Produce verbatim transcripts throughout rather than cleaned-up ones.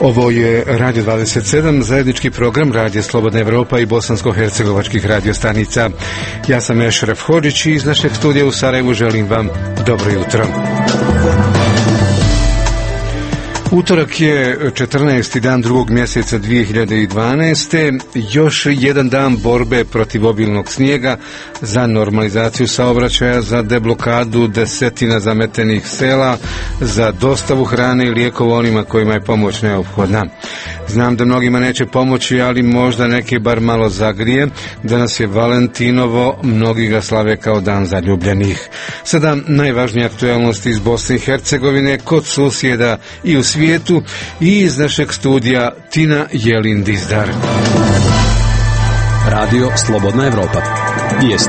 Ovo je Radio dvadeset sedam, zajednički program Radija Slobodna Evropa i bosansko-hercegovačkih radiostanica. Ja sam Ešref Hodžić i iz našeg studija u Sarajevu želim vam dobro jutro. Utorak je četrnaesti dan drugog mjeseca dvije hiljade dvanaeste. Još jedan dan borbe protiv obilnog snijega, za normalizaciju saobraćaja, za deblokadu desetina zametenih sela, za dostavu hrane i lijekova onima kojima je pomoć neophodna. Znam da mnogima neće pomoći, ali možda neke bar malo zagrije. Danas je Valentinovo, mnogi ga slave kao dan zaljubljenih. Sada najvažnije aktualnosti iz Bosne i Hercegovine, kod susjeda i u svijetu, i iz našeg studija Tina Jelin-Dizdar. Radio Slobodna Evropa. Vijesti.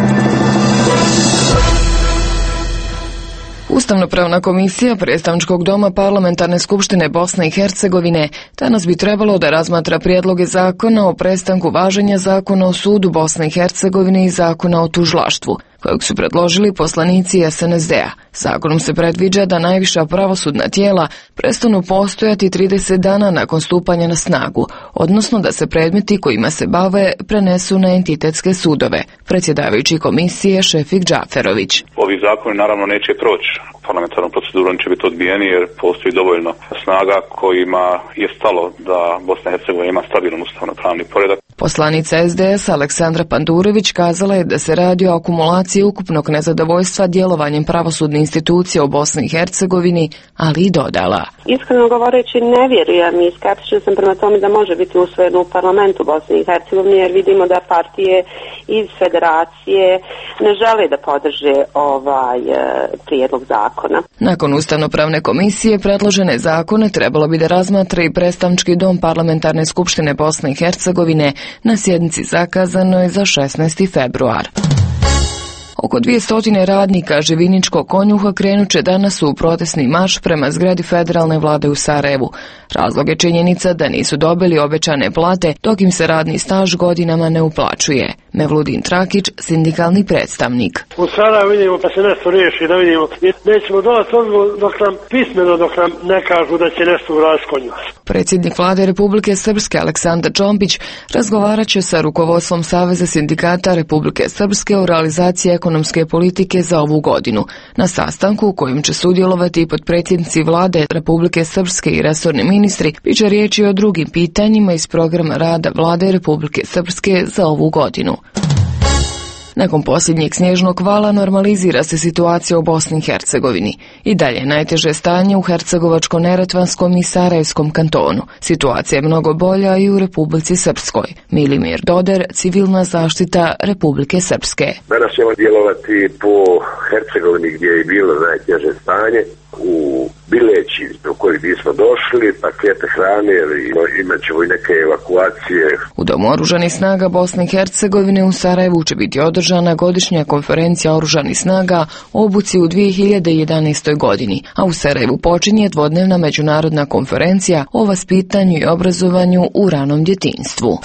Ustavnopravna komisija Predstavničkog doma Parlamentarne skupštine Bosne i Hercegovine danas bi trebalo da razmatra prijedloge zakona o prestanku važenja Zakona o sudu Bosne i Hercegovine i Zakona o tužilaštvu, kojeg su predložili poslanici S N S D-a. Zakonom se predviđa da najviša pravosudna tijela prestanu postojati trideset dana nakon stupanja na snagu, odnosno da se predmeti kojima se bave prenesu na entitetske sudove. Predsjedavajući komisije Šefik Džaferović. Ovi zakoni naravno neće proći parlamentarnom procedurom, će biti odbijeni jer postoji dovoljno snaga kojima je stalo da Bosna i Hercegovina ima stabilan ustavno-pravni poredak. Poslanica S D S Aleksandra Pandurović kazala je da se radi o akumulaciji ukupnog nezadovoljstva djelovanjem pravosudne institucije u Bosni i Hercegovini, ali i dodala. Iskreno govoreći ne vjerujem i skeptična sam prema tome da može biti usvojeno u parlamentu Bosne i Hercegovine, jer vidimo da partije iz federacije ne žele da podrže ovaj prijedlog zakona. Nakon Ustavnopravne komisije predložene zakone trebalo bi da razmatra i Predstavnički dom Parlamentarne skupštine Bosne i Hercegovine na sjednici zakazanoj za šesnaesti februar. Oko dvjesto radnika Živiničkog konjuha krenut će danas u protestni marš prema zgradi federalne vlade u Sarajevu. Razlog je činjenica da nisu dobili obećane plate, dok im se radni staž godinama ne uplaćuje. Mevludin Trakić, sindikalni predstavnik. U Sarajevu vidimo pa se nešto riješi, da vidimo. Nećemo dolaziti dok nam pismeno, dok nam ne kažu da će nešto uraditi konjuh. Predsjednik vlade Republike Srpske Aleksandar Čompić razgovarat će sa rukovodstvom Saveza sindikata Republike Srpske o realizaciji ekonomske politike za ovu godinu. Na sastanku u kojem će sudjelovati i potpredsjednici vlade Republike Srpske i resorni ministri, bit će riječi o drugim pitanjima iz programa rada vlade Republike Srpske za ovu godinu. Nakon posljednjeg snježnog vala normalizira se situacija u Bosni i Hercegovini. I dalje najteže stanje u Hercegovačko-Neretvanskom i Sarajevskom kantonu. Situacija je mnogo bolja i u Republici Srpskoj. Milimir Doder, civilna zaštita Republike Srpske. Danas ćemo djelovati po Hercegovini gdje je bilo najteže stanje. U Bileći do kojih bismo došli, pakete hrane, imat ćemo i neke evakuacije. U Domu oružanih snaga Bosne i Hercegovine u Sarajevu će biti održana godišnja konferencija oružanih snaga o obuci u dvije hiljade jedanaestoj godini, a u Sarajevu počinje dvodnevna međunarodna konferencija o vaspitanju i obrazovanju u ranom djetinjstvu.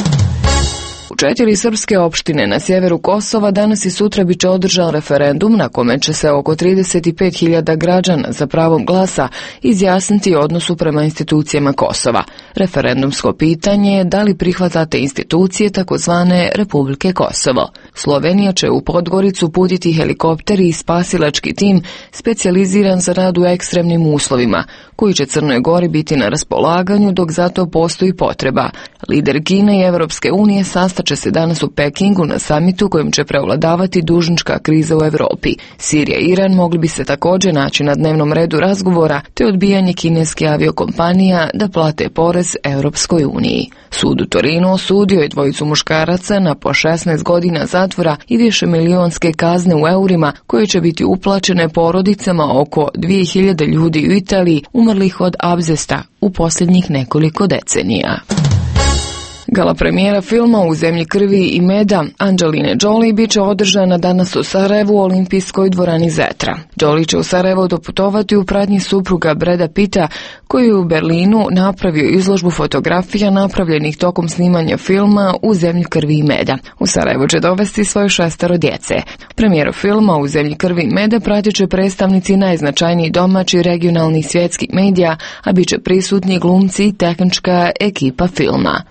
U četiri srpske opštine na sjeveru Kosova danas i sutra bit će održan referendum na kome će se oko trideset pet hiljada građana za pravom glasa izjasniti o odnosu prema institucijama Kosova. Referendumsko pitanje je da li prihvatate institucije takozvane Republike Kosovo. Slovenija će u Podgoricu uputiti helikopter i spasilački tim specijaliziran za rad u ekstremnim uslovima, koji će Crnoj Gori biti na raspolaganju dok zato postoji potreba. Lider Kine i Evropske unije sastaće se danas u Pekingu na samitu kojim će prevladavati dužnička kriza u Europi. Sirija i Iran mogli bi se također naći na dnevnom redu razgovora, te odbijanje kineske aviokompanija da plate porez Europskoj uniji. Sud u Torinu osudio je dvojicu muškaraca na po šesnaest godina zatvora i više milionske kazne u eurima koje će biti uplaćene porodicama oko dvije hiljade ljudi u Italiji umrlih od abzesta u posljednjih nekoliko decenija. Gala premijera filma U zemlji krvi i meda Angeline Jolie biće održana danas u Sarajevu u olimpijskoj dvorani Zetra. Jolie će u Sarajevo doputovati u pratnji supruga Brada Pitta, koji je u Berlinu napravio izložbu fotografija napravljenih tokom snimanja filma U zemlji krvi i meda. U Sarajevo će dovesti svoje šestero djece. Premijeru filma U zemlji krvi i meda pratit će predstavnici najznačajnijih domaći, regionalni i svjetskih medija, a bit će prisutni glumci i tehnička ekipa filma.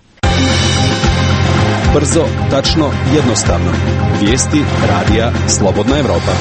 Brzo, tačno, jednostavno. Vijesti radija Slobodna Evropa.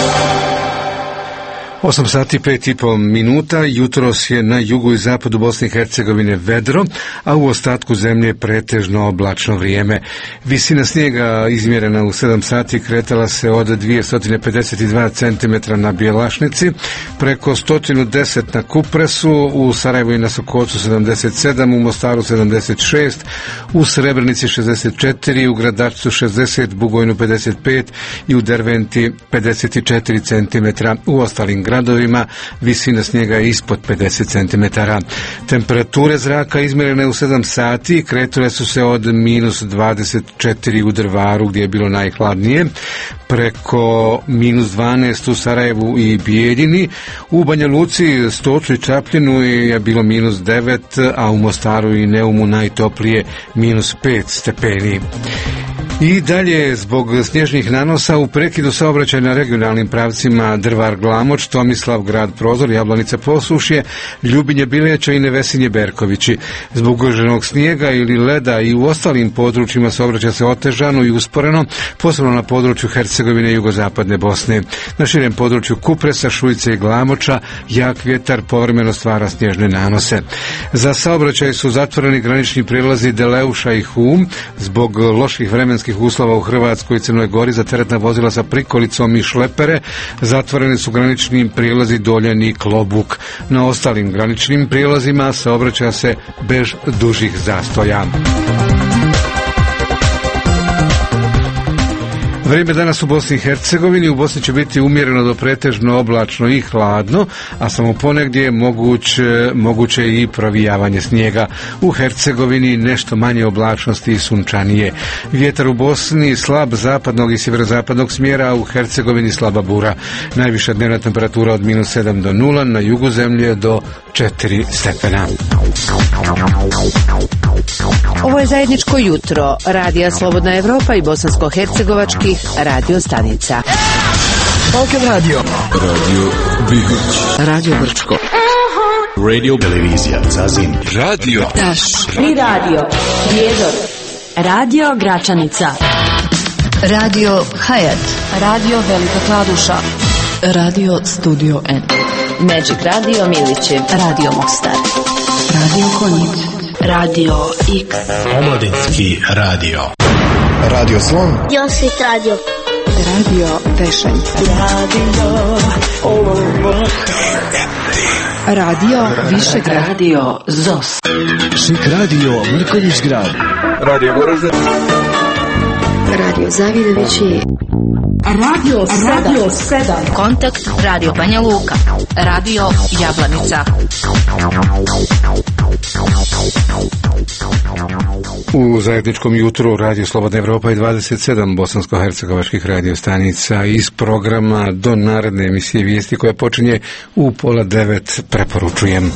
osam sati pet i pol minuta, jutros je na jugu i zapadu Bosne i Hercegovine vedro, a u ostatku zemlje pretežno oblačno vrijeme. Visina snijega izmjerena u sedam sati kretala se od dvjesto pedeset dva centimetra na Bjelašnici, preko sto deset na Kupresu, u Sarajevu i na Sokocu sedamdeset sedam, u Mostaru sedamdeset šest, u Srebrenici šezdeset četiri, u Gradačcu šezdeset, Bugojnu pedeset pet i u Derventi pedeset četiri centimetra. U ostalim gradovima visina snijega je ispod pedeset centimetara. Temperature zraka izmjerene u sedam sati kretule su se od minus dvadeset četiri u Drvaru gdje je bilo najhladnije, preko minus dvanaest u Sarajevu i Bijeljini, u Banja Luci, Stocu i Čapljinu je bilo minus devet, a u Mostaru i Neumu najtoplije minus pet stepeni. I dalje, zbog snježnih nanosa u prekidu saobraćaja na regionalnim pravcima Drvar Glamoč, Tomislav Grad Prozor, Jablanica Posušje, Ljubinje Bileća i Nevesinje Berkovići. Zbog ugroženog snijega ili leda i u ostalim područjima saobraćaja se otežano i usporeno, posebno na području Hercegovine i jugozapadne Bosne. Na širem području Kupresa, Šujice i Glamoča jak vjetar povremeno stvara snježne nanose. Za saobraćaj su zatvoreni granični prijelazi Deleuša i Hum zbog loših vremenskih uslova u Hrvatskoj i Crnoj Gori za teretna vozila sa prikolicom i šlepere. Zatvoreni su granični prijelazi Doljan i Klobuk. Na ostalim graničnim prijelazima saobraća se bez dužih zastoja. Vrijeme danas u Bosni i Hercegovini. U Bosni će biti umjereno do pretežno oblačno i hladno, a samo ponegdje je moguće, moguće i provijavanje snijega. U Hercegovini nešto manje oblačnosti i sunčanije. Vjetar u Bosni slab zapadnog i sjeverozapadnog smjera, a u Hercegovini slaba bura. Najviša dnevna temperatura od minus sedam do nula, na jugu zemlje do četiri stepena. Ovo je zajedničko jutro Radija Slobodna Evropa i bosansko-hercegovačkih radio stanica. Balkan radio. Radio Bihoć. Radio Brčko. Radio televizija Zazin. Radio Taš. Tri radio. Prijedor. Radio Gračanica. Radio Hayat. Radio Velika Kladuša. Radio Studio N. Magic Radio Miliće. Radio Mostar. Radio Konjic. Radio X. Omladinski radio. Radio Slon. Josit radio. Radio Tešanj. Radio Radio Višegrad. Radio Zos. Šik radio Mrković grad. Radio Goražde. Radio Zavidovići. Radio Radio sedam. Kontakt Radio Banja Luka. Radio Jablanica. U zajedničkom jutru Radio Slobodna Evropa i dvadeset sedam bosansko-hercegovačkih radio stanica iz programa do naredne emisije vijesti koja počinje u pola devet preporučujem.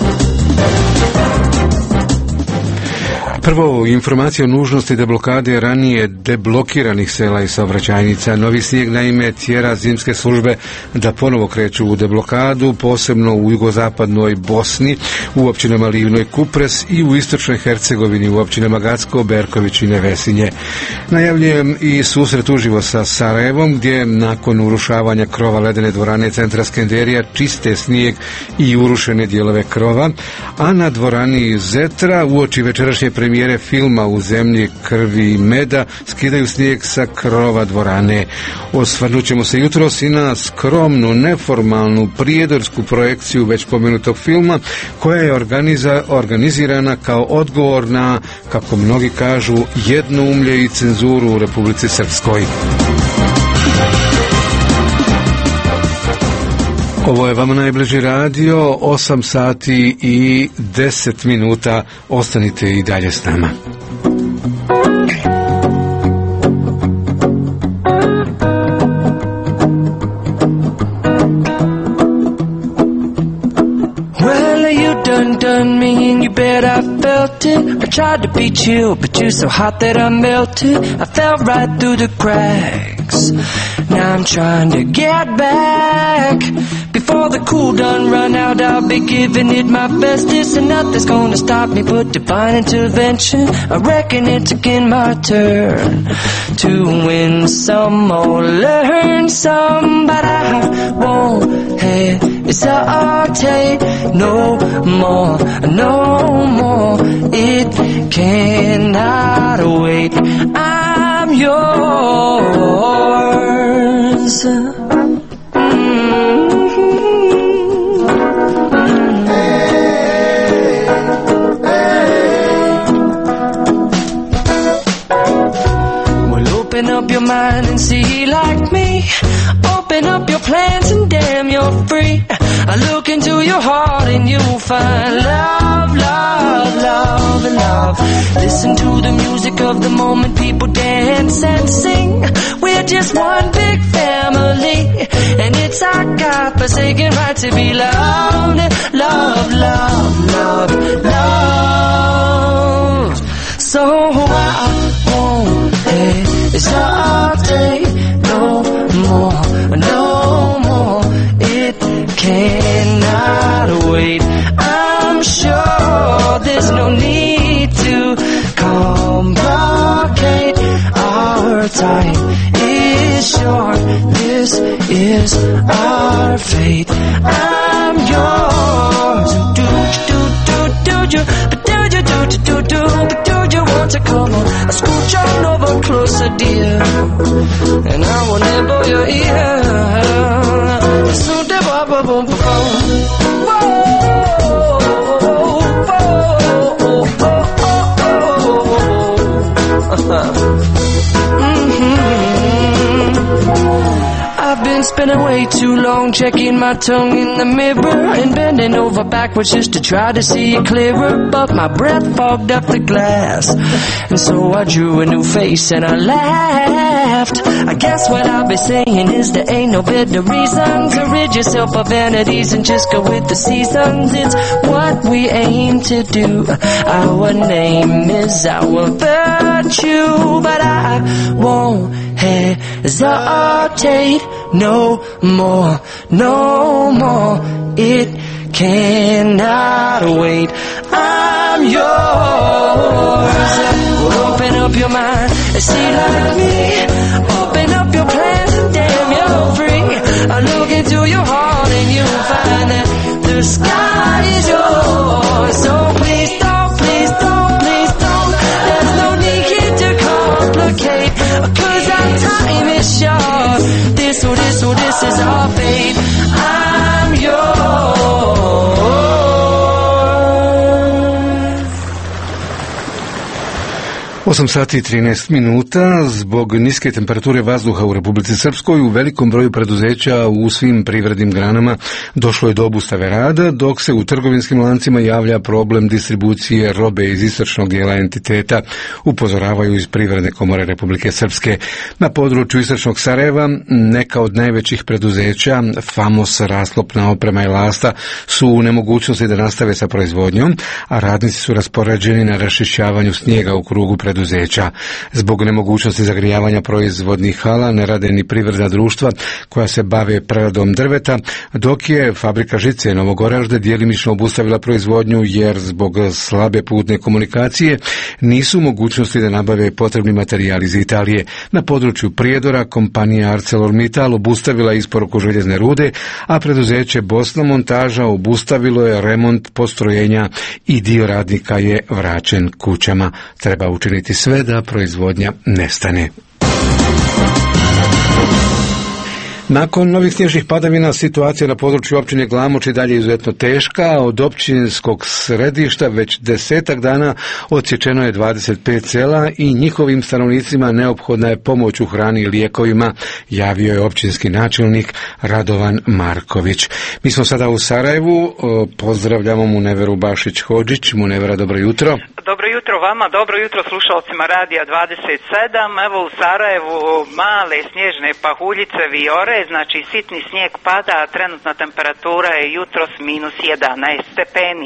Prvo, informacija o nužnosti deblokade ranije deblokiranih sela i saobraćajnica. Novi snijeg naime tjera zimske službe da ponovo kreću u deblokadu, posebno u jugozapadnoj Bosni, u općinama Livno i Kupres i u istočnoj Hercegovini, u općinama Gacko, Berković i Nevesinje. Najavljujem i susret uživo sa Sarajevom, gdje nakon urušavanja krova ledene dvorane centra Skenderija čiste snijeg i urušene dijelove krova, a na dvorani Zetra uoči večerašnje premijere filma U zemlji krvi i meda skidaju snijeg sa krova dvorane. Osvrnut ćemo se jutros i na skromnu, neformalnu prijedorsku projekciju već pomenutog filma, koja je organiza, organizirana kao odgovor na, kako mnogi kažu, jednoumlje i cenzuru u Republici Srpskoj. Ovo je vama najbliži radio, osam sati i deset minuta. Ostanite i dalje s nama. tried to be chill, but you're so hot that I melted. I fell right through the cracks. Now I'm trying to get back. Before the cool done run out, I'll be giving it my bestest, and nothing's gonna stop me but divine intervention. I reckon it's again my turn to win some or learn some, but I won't hesitate no more, no more. It cannot wait. I'm yours. Open up your mind and see like me. Open up your plans and damn, you're free. I look into your heart and you'll find love, love, love, and love. Listen to the music of the moment, people dance and sing. We're just one big family, and it's our God-forsaken right to be loved. Love, love, love, love. So I won't hesitate no more, no more. It cannot wait. I'm sure there's no need to complicate. Our time is short. This is our fate. I'm yours. Do do do do you, but do you do do do do, but do you want to come on? I scooch on over closer, dear, and I will nibble your ear. So the bubble boom boom. Whoa, whoa, whoa, whoa. I've been spending way too long checking my tongue in the mirror and bending over backwards just to try to see it clearer, but my breath fogged up the glass, and so I drew a new face and I laughed. I guess what I'll be saying is there ain't no better reason to rid yourself of vanities and just go with the seasons. It's what we aim to do. Our name is our virtue, but I won't hesitate no more, no more. It cannot wait. I'm yours. Well, open up your mind and see like me. Open up your plans and damn, you're free. I look into your heart and you'll find that the sky is yours. So please don't, please don't, please don't. There's no need here to complicate, 'cause our time is short. This or this or this is our fate. I'm yours. osam sati i trinaest minuta. Zbog niske temperature vazduha u Republici Srpskoj u velikom broju preduzeća u svim privrednim granama došlo je do obustave rada, dok se u trgovinskim lancima javlja problem distribucije robe iz istočnog dijela entiteta, upozoravaju iz Privredne komore Republike Srpske. Na području istočnog Sarajeva neka od najvećih preduzeća, Famos, Raslopna oprema i Lasta, su u nemogućnosti da nastave sa proizvodnjom, a radnici su raspoređeni na raščišćavanju snijega u krugu preduzeća. Zbog nemogućnosti zagrijavanja proizvodnih hala ne rade ni privredna društva koja se bave preradom drveta, dok je fabrika žice Novogoražde djelimično obustavila proizvodnju jer zbog slabe putne komunikacije nisu u mogućnosti da nabave potrebni materijal iz Italije. Na području Prijedora kompanija ArcelorMittal obustavila isporuku željezne rude, a preduzeće Bosna montaža obustavilo je remont postrojenja i dio radnika je vraćen kućama. Treba učiniti sve da proizvodnja nestane. Nakon novih snježnih padavina situacija na području općine Glamoč i dalje izuzetno teška. Od općinskog središta već desetak dana odsječeno je dvadeset pet sela i njihovim stanovnicima neophodna je pomoć u hrani i lijekovima, javio je općinski načelnik Radovan Marković. Mi smo sada u Sarajevu, pozdravljamo Muneveru Bašić-Hodžić. Munevera, dobro jutro. Dobro jutro vama, dobro jutro slušalcima Radija dvadeset sedam. Evo u Sarajevu male snježne pahuljice, vijore, znači sitni snijeg pada, a trenutna temperatura je jutros minus jedanaest stepeni.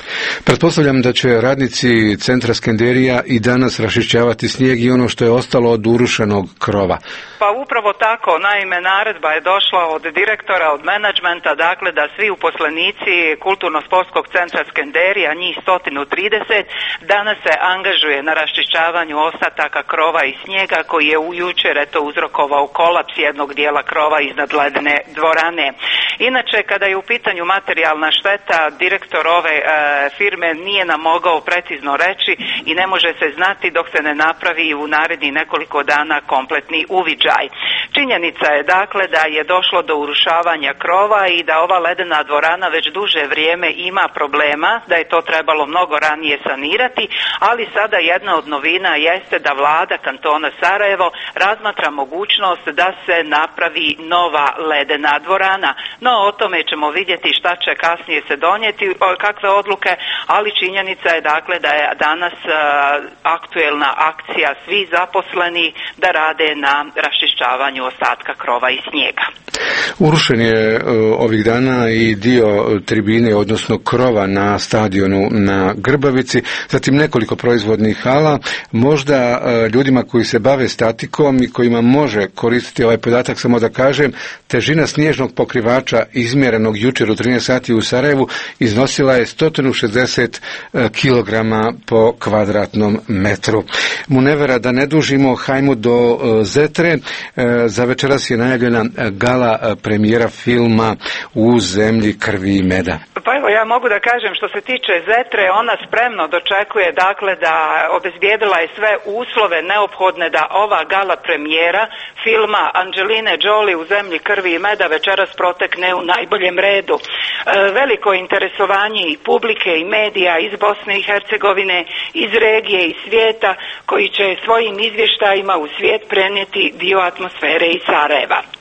Pretpostavljam da će radnici centra Skenderija i danas raščišćavati snijeg i ono što je ostalo od urušenog krova. Pa upravo tako, naime naredba je došla od direktora, od menadžmenta, dakle da svi uposlenici Kulturno-sportskog centra Skenderija, njih sto trideset, danas se angažuje na raščišćavanju ostataka krova i snijega koji je u jučer eto uzrokovao kolaps jednog dijela krova iznad ledene dvorane. Inače, kada je u pitanju materijalna šteta, direktor ove e, firme nije nam mogao precizno reći i ne može se znati dok se ne napravi u narednih nekoliko dana kompletni uviđaj. Činjenica je dakle da je došlo do urušavanja krova i da ova ledena dvorana već duže vrijeme ima problema, da je to trebalo mnogo ranije sanirati, ali sada jedna od novina jeste da vlada kantona Sarajevo razmatra mogućnost da se napravi nova ledena dvorana. No o tome ćemo vidjeti šta će kasnije se donijeti, kakve odluke, ali činjenica je dakle da je danas uh, aktuelna akcija svi zaposleni da rade na raščišćavanju ostatka krova i snijega. Urušen je uh, ovih dana i dio tribine, odnosno krova na stadionu na Grbavici, zatim nekoliko proizvodnih hala. Možda uh, ljudima koji se bave statikom i kojima može koristiti ovaj podatak, samo da kažem, težina snježnog pokrivača izmjerenog jučer u trinaest sati u Sarajevu iznosila je sto šezdeset kilograma po kvadratnom metru. Munevera, da ne dužimo, hajmo do Zetre. Za večeras je najavljena gala premijera filma U zemlji krvi i meda. Pa evo, ja mogu da kažem što se tiče Zetre, ona spremno dočekuje dakle da obezbijedila je sve uslove neophodne da ova gala premijera filma Angeline Jolie U zemlji krvi i meda večeras protekne u najboljem redu. E, veliko interesovanje i publike i medija iz Bosne i Hercegovine, iz regije i svijeta koji će svojim izvještajima u svijet prenijeti dio atmosfere iz Sarajeva. E,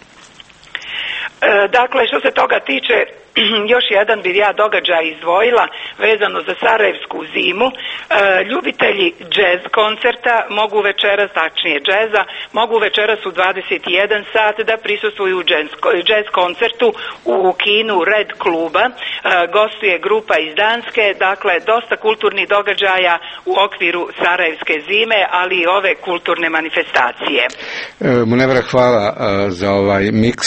dakle, što se toga tiče, još jedan bi ja događaj izdvojila vezano za sarajevsku zimu. E, ljubitelji džez koncerta mogu večeras, tačnije džeza, mogu večeras u dvadeset jedan sat da prisustvuju džez koncertu u kinu Red kluba. E, gostuje grupa iz Danske, dakle dosta kulturnih događaja u okviru sarajevske zime, ali i ove kulturne manifestacije. E, Munevra, hvala a, za ovaj miks.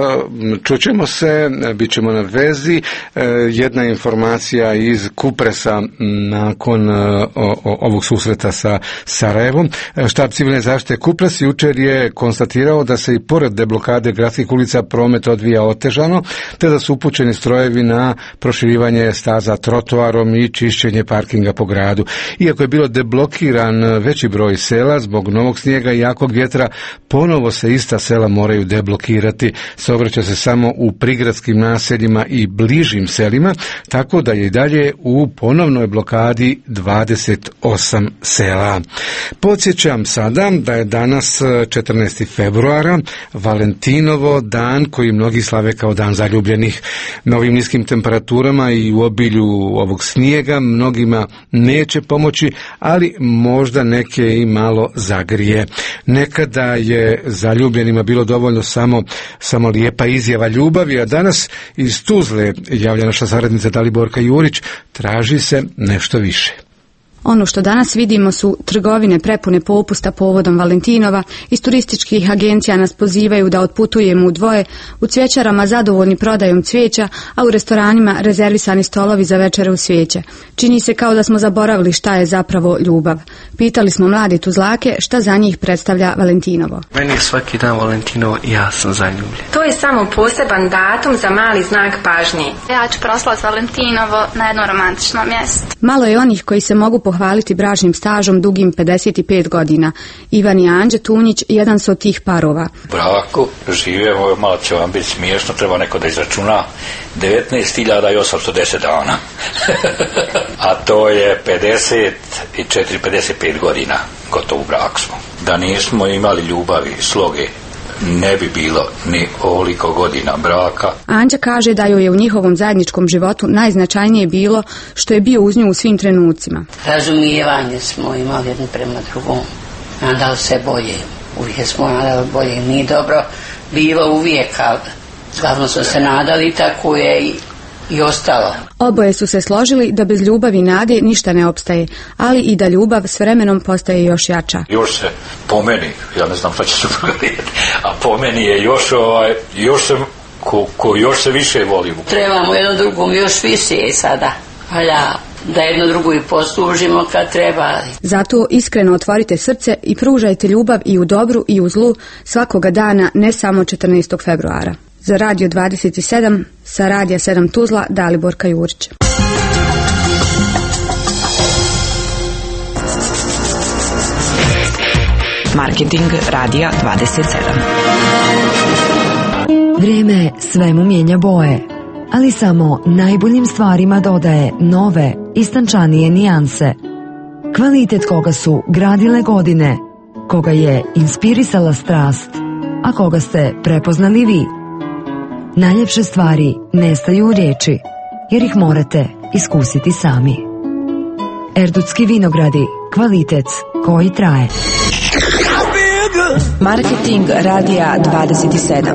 Čućemo se, bit ćemo na vezi. Jedna informacija iz Kupresa nakon ovog susreta sa Sarajevom. Štab civilne zaštite Kupres jučer je konstatirao da se i pored deblokade gradskih ulica promet odvija otežano, te da su upućeni strojevi na proširivanje staza trotoarom i čišćenje parkinga po gradu. Iako je bilo deblokiran veći broj sela zbog novog snijega i jakog vjetra, ponovo se ista sela moraju deblokirati. Saobraća se samo u prigradskim naseljima i bližim selima, tako da je i dalje u ponovnoj blokadi dvadeset osam sela. Podsjećam sada da je danas četrnaesti februara, Valentinovo dan koji mnogi slave kao dan zaljubljenih. Na ovim niskim temperaturama i u obilju ovog snijega mnogima neće pomoći, ali možda neke i malo zagrije. Nekada je zaljubljenima bilo dovoljno samo, samo lijepa izjava ljubavi, a danas iz Tuzle, javlja naša saradnica Daliborka Jurić, traži se nešto više. Ono što danas vidimo su trgovine prepune popusta povodom Valentinova, iz turističkih agencija nas pozivaju da otputujemo u dvoje, u cvjećarama zadovoljni prodajom cvijeća, a u restoranima rezervisani stolovi za večere u svijeće. Čini se kao da smo zaboravili šta je zapravo ljubav. Pitali smo mlade Tuzlake šta za njih predstavlja Valentinovo. Meni je svaki dan Valentinovo i ja sam zaljubljen. To je samo poseban datum za mali znak pažnje. Ja ću proslaviti Valentinovo na jednom romantičnom mjestu. Malo je onih koji se mogu pohvaliti bračnim stažom dugim pedeset pet godina. Ivan i Anđe Tunjić jedan su od tih parova. U braku živimo, malo će vam biti smiješno, treba neko da izračuna, devetnaest hiljada osamsto deset dana. A to je pedeset četiri pedeset pet godina gotovo u braku smo. Da nismo imali ljubavi i sloge, ne bi bilo ni ovoliko godina braka. Anđa kaže da joj je u njihovom zajedničkom životu najznačajnije bilo što je bio uz nju u svim trenucima. Razumijevanje smo imali jedni prema drugom, nadali se bolje, uvijek smo nadali bolje, nije dobro bilo uvijek, ali glavno smo se nadali, tako je i i ostalo. Oboje su se složili da bez ljubavi i nade ništa ne opstaje, ali i da ljubav s vremenom postaje još jača. Još se po meni, ja ne znam šta će supruga vidjeti, a po meni je još, ovaj, još se, ko, ko još se više volimo. Trebamo jedno drugom još više sada, valja da jedno drugo i poslužimo kad treba. Zato iskreno otvorite srce i pružajte ljubav i u dobru i u zlu svakoga dana, ne samo četrnaestog februara. Za Radio dvadeset sedam, sa Radija sedam Tuzla, Daliborka Jurić. Marketing Radija dvadeset sedam. Vrijeme svemu mijenja boje, ali samo najboljim stvarima dodaje nove, istančanije nijanse. Kvalitet koga su gradile godine, koga je inspirisala strast, a koga ste prepoznali vi. Najljepše stvari nestaju u riječi, jer ih morate iskusiti sami. Erdutski vinogradi, kvalitet koji traje. Marketing Radija dvadeset sedam.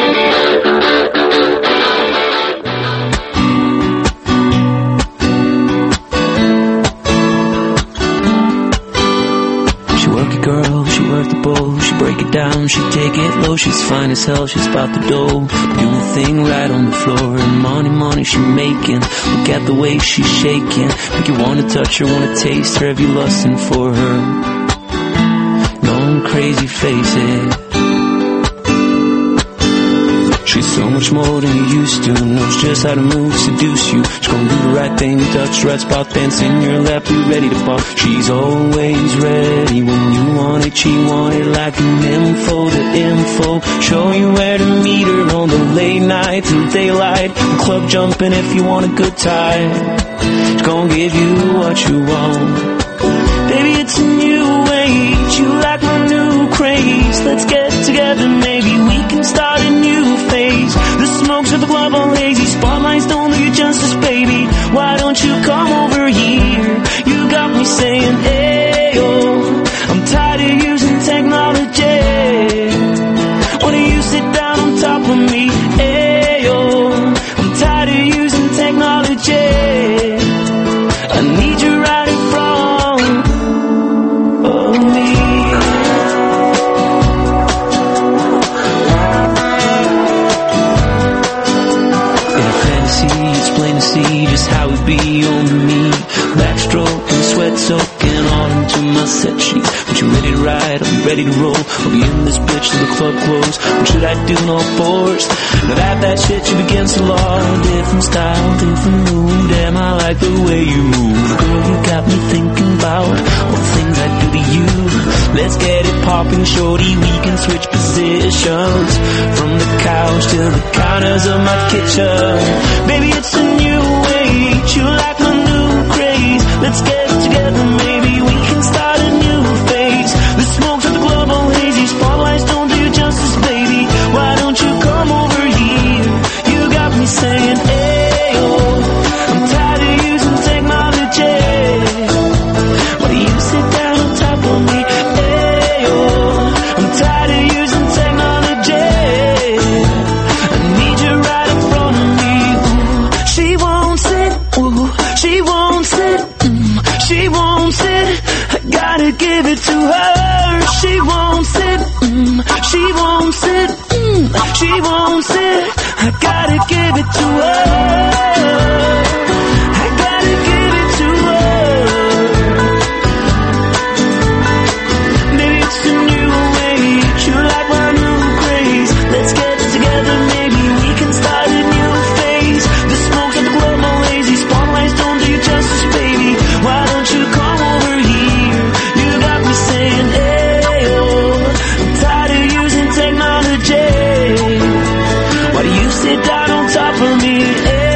Girl, she work the bowl, she break it down, she take it low, she's fine as hell, she's about the dough, do the thing right on the floor, and money, money she making, look at the way she's shaking, make you wanna touch her, wanna taste her, have you lusting for her, going crazy, face it. She's so much more than you used to, knows just how to move, seduce you. She's gonna do the right thing, touch the right spot, dance in your lap, be ready to pop. She's always ready when you want it, she want it like an info to info. Show you where to meet her on the late night till daylight. The club jumping if you want a good time. She's gonna give you what you want. Baby, it's a new age, you like my new craze. Let's get together, maybe we can start a new phase. The smokes of the club all hazy, spotlights don't do you justice, baby. Why don't you come over here? You got me saying, ayo, I'm tired of using technology. Why don't you sit down on top of me? Ayo, I'm tired of using technology. I need you right in front of me. It's plain to see just how it be on me. Backstroke and sweat soaking all into my set sheets. But you ready to ride? I'll be ready to roll. I'll be in this bitch till the club close. What should I do? No force. Now that that shit you against the law. Different style, different mood. Damn, I like the way you move. Girl, you got me thinking about all the things I do to you. Let's get it popping, shorty. We can switch positions from the couch to the counters of my kitchen. Baby, it's a new age. You like my new craze. Let's get together, maybe we can start a new phase. The smokes of the club all hazy, spotlights don't do you justice, baby. Why don't you come over here? You got me saying, ayo, I'm tired of using technology. Why do you sit down on top of me? Ayo, I'm tired of using technology. I need you right in front of me. Ooh, she won't sit, ooh, she won't sit, mm, she won't sit. I gotta give it to her. She won't sit, mm, she won't sit, mm, she won't sit. I gotta give it to her. I gotta give it to her. Maybe it's a new age. You like my new craze. Let's get together, maybe we can start a new phase. The smokes of the club all lazy, spotlights don't do you justice, baby. Why don't you come over here? You got me saying, ayo, I'm tired of using technology. Why do you sit down on top of me? Ayo,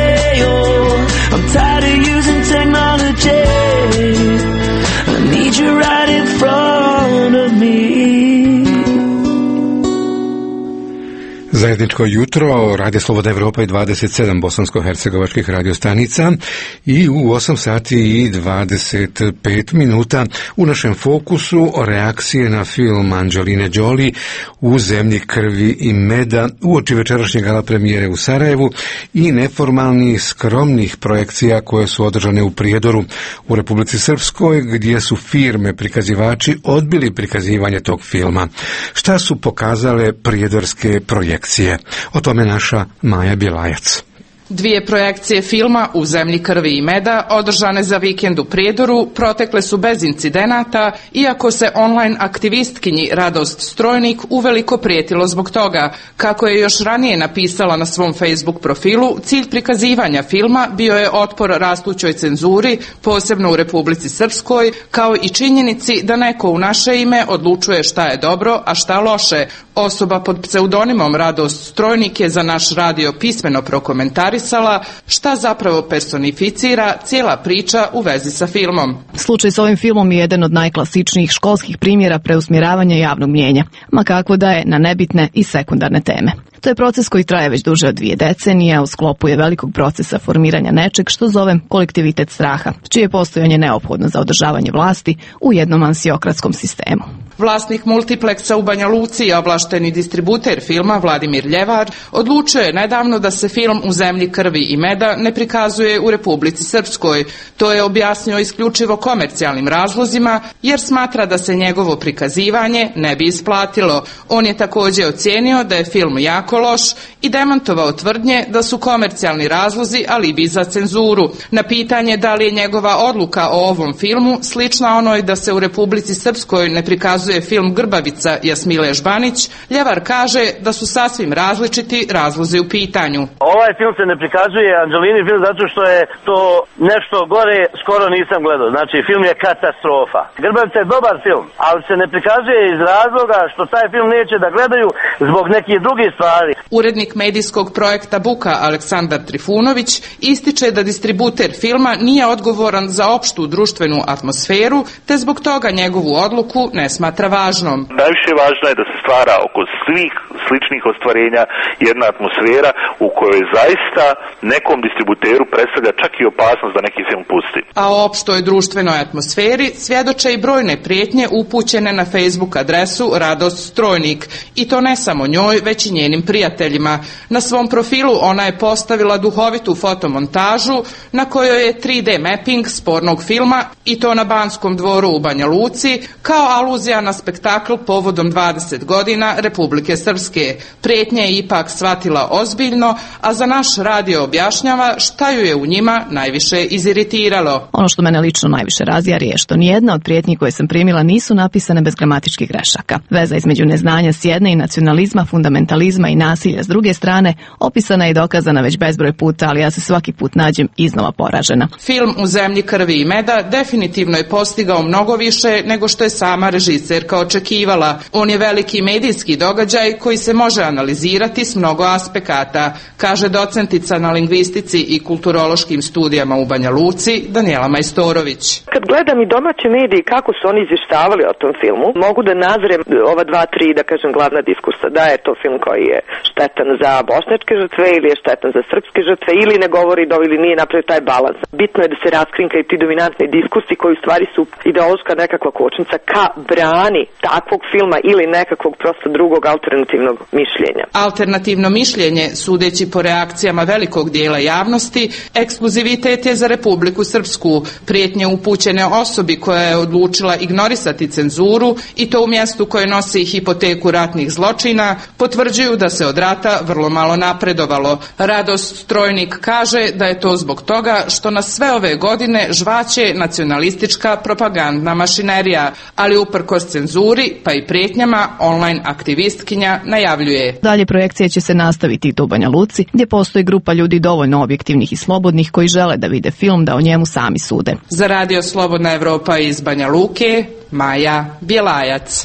Zajedničko jutro, Radio Slobodna Evropa i dvadeset sedam bosansko-hercegovačkih radiostanica i u osam sati i dvadeset pet minuta u našem fokusu reakcije na film Anđeline Jolie U zemlji krvi i meda uoči večerašnje gala premijere u Sarajevu i neformalnih skromnih projekcija koje su održane u Prijedoru u Republici Srpskoj, gdje su firme prikazivači odbili prikazivanje tog filma. Šta su pokazale prijedorske projekcije? O tome naša Maja Bjelajac. Dvije projekcije filma U zemlji krvi i meda održane za vikend u Prijedoru protekle su bez incidenata, iako se online aktivistkinji Radost Strojnik uveliko prijetilo zbog toga. Kako je još ranije napisala na svom Facebook profilu, cilj prikazivanja filma bio je otpor rastućoj cenzuri, posebno u Republici Srpskoj, kao i činjenici da neko u naše ime odlučuje šta je dobro, a šta loše. Osoba pod pseudonimom Radost Strojnik je za naš radio pismeno prokomentarisala šta zapravo personificira cijela priča u vezi sa filmom. Slučaj s ovim filmom je jedan od najklasičnijih školskih primjera preusmjeravanja javnog mnijenja, ma kakvo da je na nebitne i sekundarne teme. To je proces koji traje već duže od dvije decenije, u sklopu je velikog procesa formiranja nečeg što zovem kolektivitet straha, čije postojanje neophodno za održavanje vlasti u jednom ansiokratskom sistemu. Vlasnik multipleksa u Banja Luci i ovlašteni distributer filma Vladimir Ljevar odlučio je nedavno da se film U zemlji krvi i meda ne prikazuje u Republici Srpskoj. To je objasnio isključivo komercijalnim razlozima, jer smatra da se njegovo prikazivanje ne bi isplatilo. On je također ocijenio da je film jako loš i demantovao tvrdnje da su komercijalni razlozi alibi za cenzuru. Na pitanje da li je njegova odluka o ovom filmu slična onoj da se u Republici Srpskoj ne prikazuje film Grbavica Jasmile Žbanić, Ljevar kaže da su sasvim različiti razlozi u pitanju. Ovaj film se ne prikazuje, Anđelini film, zato što je to nešto gore, skoro nisam gledao. Znači, film je katastrofa. Grbavica je dobar film, ali se ne prikazuje iz razloga što taj film neće da gledaju zbog nekih drugih stvari. Urednik medijskog projekta Buka Aleksandar Trifunović ističe da distributer filma nije odgovoran za opštu društvenu atmosferu, te zbog toga njegovu odluku ne smatra važnom. Najviše važno je da se stvara oko svih sličnih ostvarenja jedna atmosfera u kojoj zaista nekom distributeru predstavlja čak i opasnost da neki film pusti. A o opštoj društvenoj atmosferi svjedoče i brojne prijetnje upućene na Facebook adresu Radost Strojnik, i to ne samo njoj, već i njenim prijateljima. Na svom profilu ona je postavila duhovitu fotomontažu na kojoj je tri D mapping spornog filma, i to na Banskom dvoru u Banja Luci, kao aluzija na spektakl povodom dvadeset godina Republike Srpske. Prijetnje je ipak shvatila ozbiljno, a za naš radio objašnjava šta ju je u njima najviše iziritiralo. Ono što mene lično najviše razjari je što nijedna od prijetnji koje sam primila nisu napisane bez gramatičkih grešaka. Veza između neznanja s jedne i nacionalizma, fundamentalizma i nasilja s druge strane opisana je i dokazana već bezbroj puta, ali ja se svaki put nađem iznova poražena. Film U zemlji krvi i meda definitivno je postigao mnogo više nego što je sama režiserka očekivala. On je veliki medijski događaj koji se može analizirati s mnogo aspekata, kaže docentica na lingvistici i kulturološkim studijama u Banja Luci Danijela Majstorović. Kad gledam i domaće mediji kako su oni izvještavali o tom filmu, mogu da nazrem ova dva, tri, da kažem, glavna diskursa, da je to film koji je štetan za bošnjačke žrtve ili je štetan za srpske žrtve, ili ne govori do ili nije napravio taj balans. Bitno je da se raskrinkaju ti dominantni diskursi koji u stvari su ideološka nekakva kočnica ka brani takvog filma ili nekakvog prosto drugog alternativnog mišljenja. Alternativno mišljenje, sudeći po reakcijama velikog dijela javnosti, ekskluzivitet je za Republiku Srpsku. Prijetnje upućene osobi koja je odlučila ignorisati cenzuru, i to u mjestu koje nosi hipoteku ratnih zločina, potvrđuju da se od rata vrlo malo napredovalo. Radost Strojnik kaže da je to zbog toga što nas sve ove godine žvaće nacionalistička propagandna mašinerija, ali uprkos cenzuri pa i prijetnjama online aktivistkinja najavljuje. Dalje projekcije će se nastaviti i u Banja Luci, gdje postoji grupa ljudi dovoljno objektivnih i slobodnih koji žele da vide film, da o njemu sami sude. Za Radio Slobodna Evropa iz Banja Luke, Maja Bjelajac.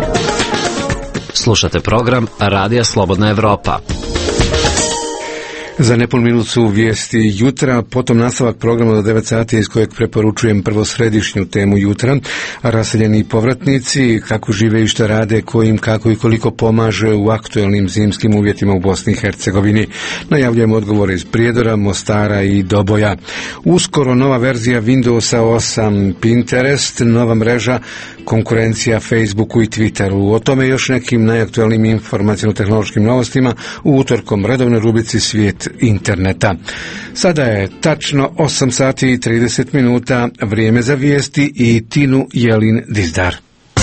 Slušate program Radija Slobodna Evropa. Za nepun minut su vijesti jutra, potom nastavak programa do devet sati iz kojeg preporučujem prvo središnju temu jutra, raseljeni povratnici, kako žive i šta rade, ko im kako i koliko pomaže u aktuelnim zimskim uvjetima u Bosni i Hercegovini. Najavljujemo odgovore iz Prijedora, Mostara i Doboja. Uskoro nova verzija Windowsa osam, Pinterest, nova mreža, konkurencija Facebooku i Twitteru. O tome još nekim najaktualnim informacijno-tehnološkim novostima u utorkom redovnoj rubrici Svijet interneta. Sada je tačno osam sati i trideset minuta, vrijeme za vijesti i Tinu Jelin Dizdar.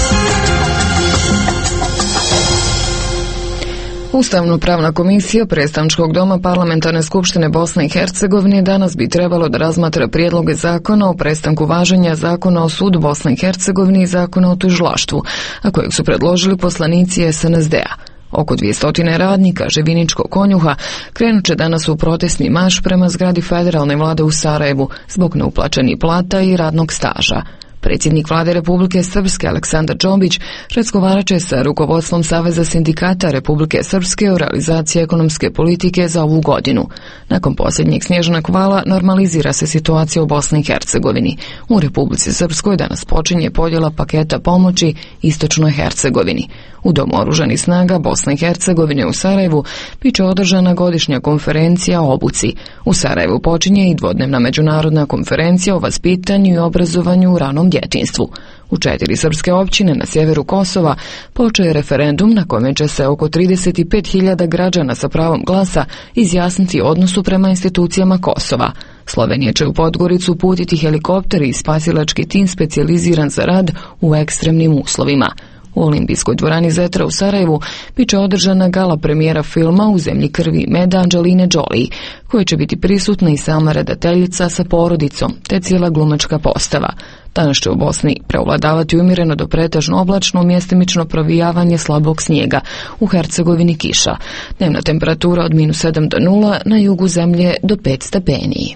Ustavno-pravna komisija Predstavničkog doma Parlamentarne skupštine Bosne i Hercegovine danas bi trebalo da razmatra prijedloge zakona o prestanku važenja Zakona o sudu Bosne i Hercegovine i Zakona o tužilaštvu, a kojeg su predložili poslanici es en es de-a. Oko dvjesto radnika Živiničkog konjuha krenut će danas u protestni marš prema zgradi federalne vlade u Sarajevu zbog neuplaćenih plata i radnog staža. Predsjednik vlade Republike Srpske Aleksandar Džombić razgovarat će sa rukovodstvom Saveza sindikata Republike Srpske o realizaciji ekonomske politike za ovu godinu. Nakon posljednjeg snježnog vala normalizira se situacija u Bosni i Hercegovini. U Republici Srpskoj danas počinje podjela paketa pomoći Istočnoj Hercegovini. U Domu oružanih snaga Bosne i Hercegovine u Sarajevu biće održana godišnja konferencija o obuci. U Sarajevu počinje i dvodnevna međunarodna konferencija o vaspitanju i obrazovanju u ranom djetinjstvu. U četiri srpske općine na sjeveru Kosova počeo je referendum na kojem će se oko trideset pet hiljada građana sa pravom glasa izjasniti odnosu prema institucijama Kosova. Slovenija će u Podgoricu uputiti helikopter i spasilački tim specijaliziran za rad u ekstremnim uslovima. U Olimpijskoj dvorani Zetra u Sarajevu biće održana gala premijera filma U zemlji krvi i meda Anđeline Jolie, koja će biti prisutna i sama redateljica sa porodicom, te cijela glumačka postava. Danas će u Bosni preovladavati umjereno do pretežno oblačno mjestimično provijavanje slabog snijega, u Hercegovini kiša. Dnevna temperatura od minus sedam do nula, na jugu zemlje do pet stepeni.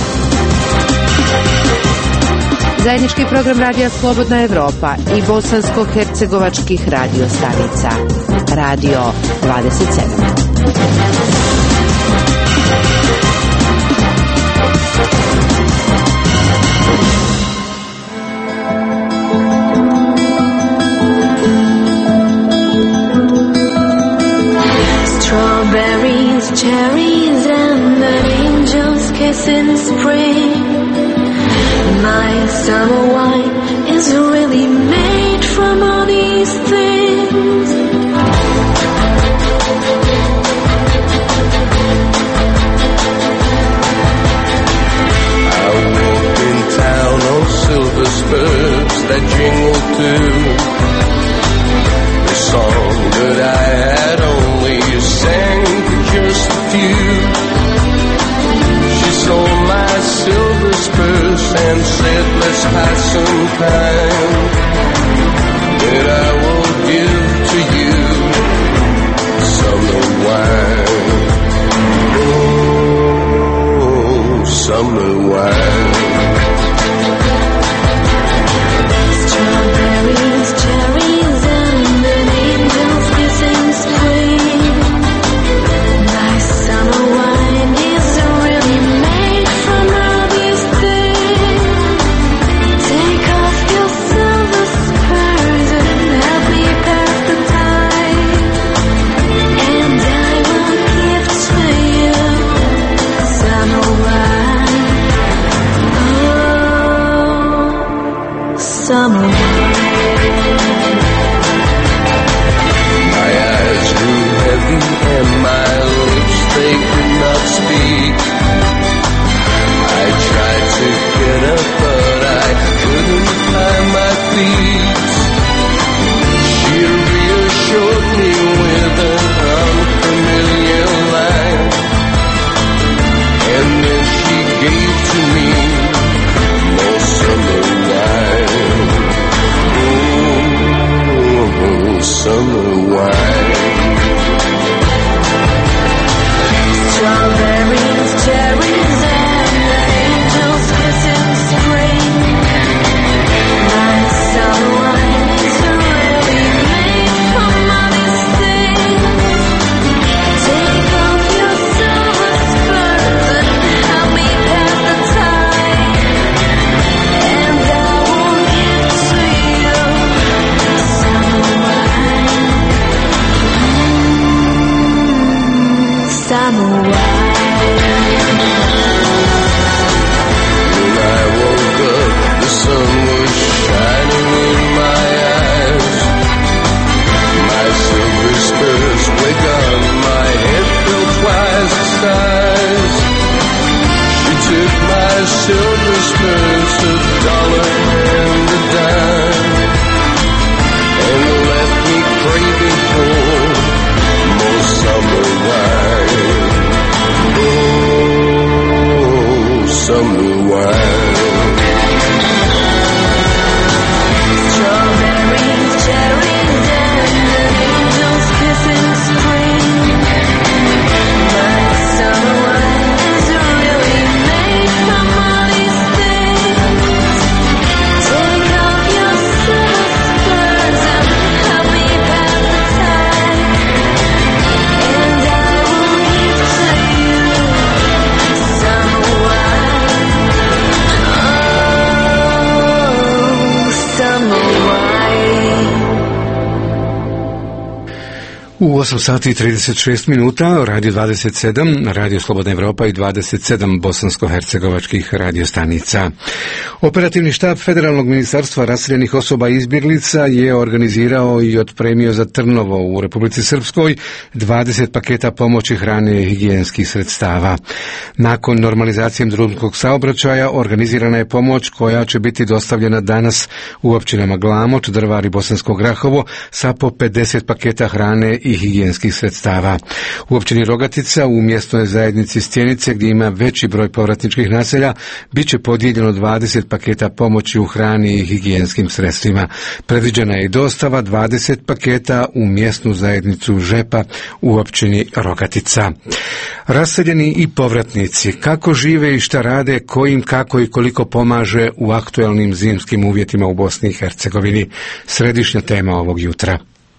Zajednički program radija Slobodna Evropa i bosansko-hercegovačkih radio stanica. Radio dvadeset sedam. Strawberries, cherries and an angel's kiss in spring. My summer wine is really made from all these things. I walked in town on silver spurs that jingle too. The song that I had only sang for just a few. Sold my silver spurs and said, let's pass some time. That I will give to you summer wine. Oh, summer wine. Strawberries, cherries, and an angel's kiss in spring. My summer wine is really made from all these things. Take off your silver spurs and help me pass the time. And I will give to you summer wine. Oh, summer wine. My eyes grew heavy and my lips, they could not speak. I tried to get up, but I couldn't find my feet. She reassured me with an unfamiliar line, and then she gave to me more summer wine. Oh, summer wine. Strawberries, cherries, and an angel's kiss in spring. My summer wine is really made from all these things. U osam sati i trideset šest minuta, Radio dvadeset sedam, Radio Slobodna Evropa i dvadeset sedam bosansko-hercegovačkih radiostanica. Operativni štab Federalnog ministarstva raseljenih osoba i izbjeglica je organizirao i otpremio za Trnovo u Republici Srpskoj dvadeset paketa pomoći, hrane i higijenskih sredstava. Nakon normalizacije drumskog saobraćaja organizirana je pomoć koja će biti dostavljena danas u općinama Glamoč, Drvar i Bosansko Grahovo sa po pedeset paketa hrane i higijenskih sredstava. U općini Rogatica u mjesnoj zajednici Stjenice, gdje ima veći broj povratničkih naselja, bit će podijeljeno dvadeset paketa pomoći u hrani i higijenskim sredstvima. Predviđena je i dostava dvadeset paketa u mjesnu zajednicu Žepa u općini Rogatica. Raseljeni i povratnici, kako žive i šta rade, ko im kako i koliko pomaže u aktuelnim zimskim uvjetima u Bosni i Hercegovini. Središnja tema ovog jutra.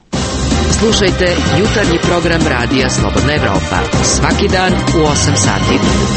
Slušajte jutarnji program Radija Slobodna Evropa svaki dan u osam sati.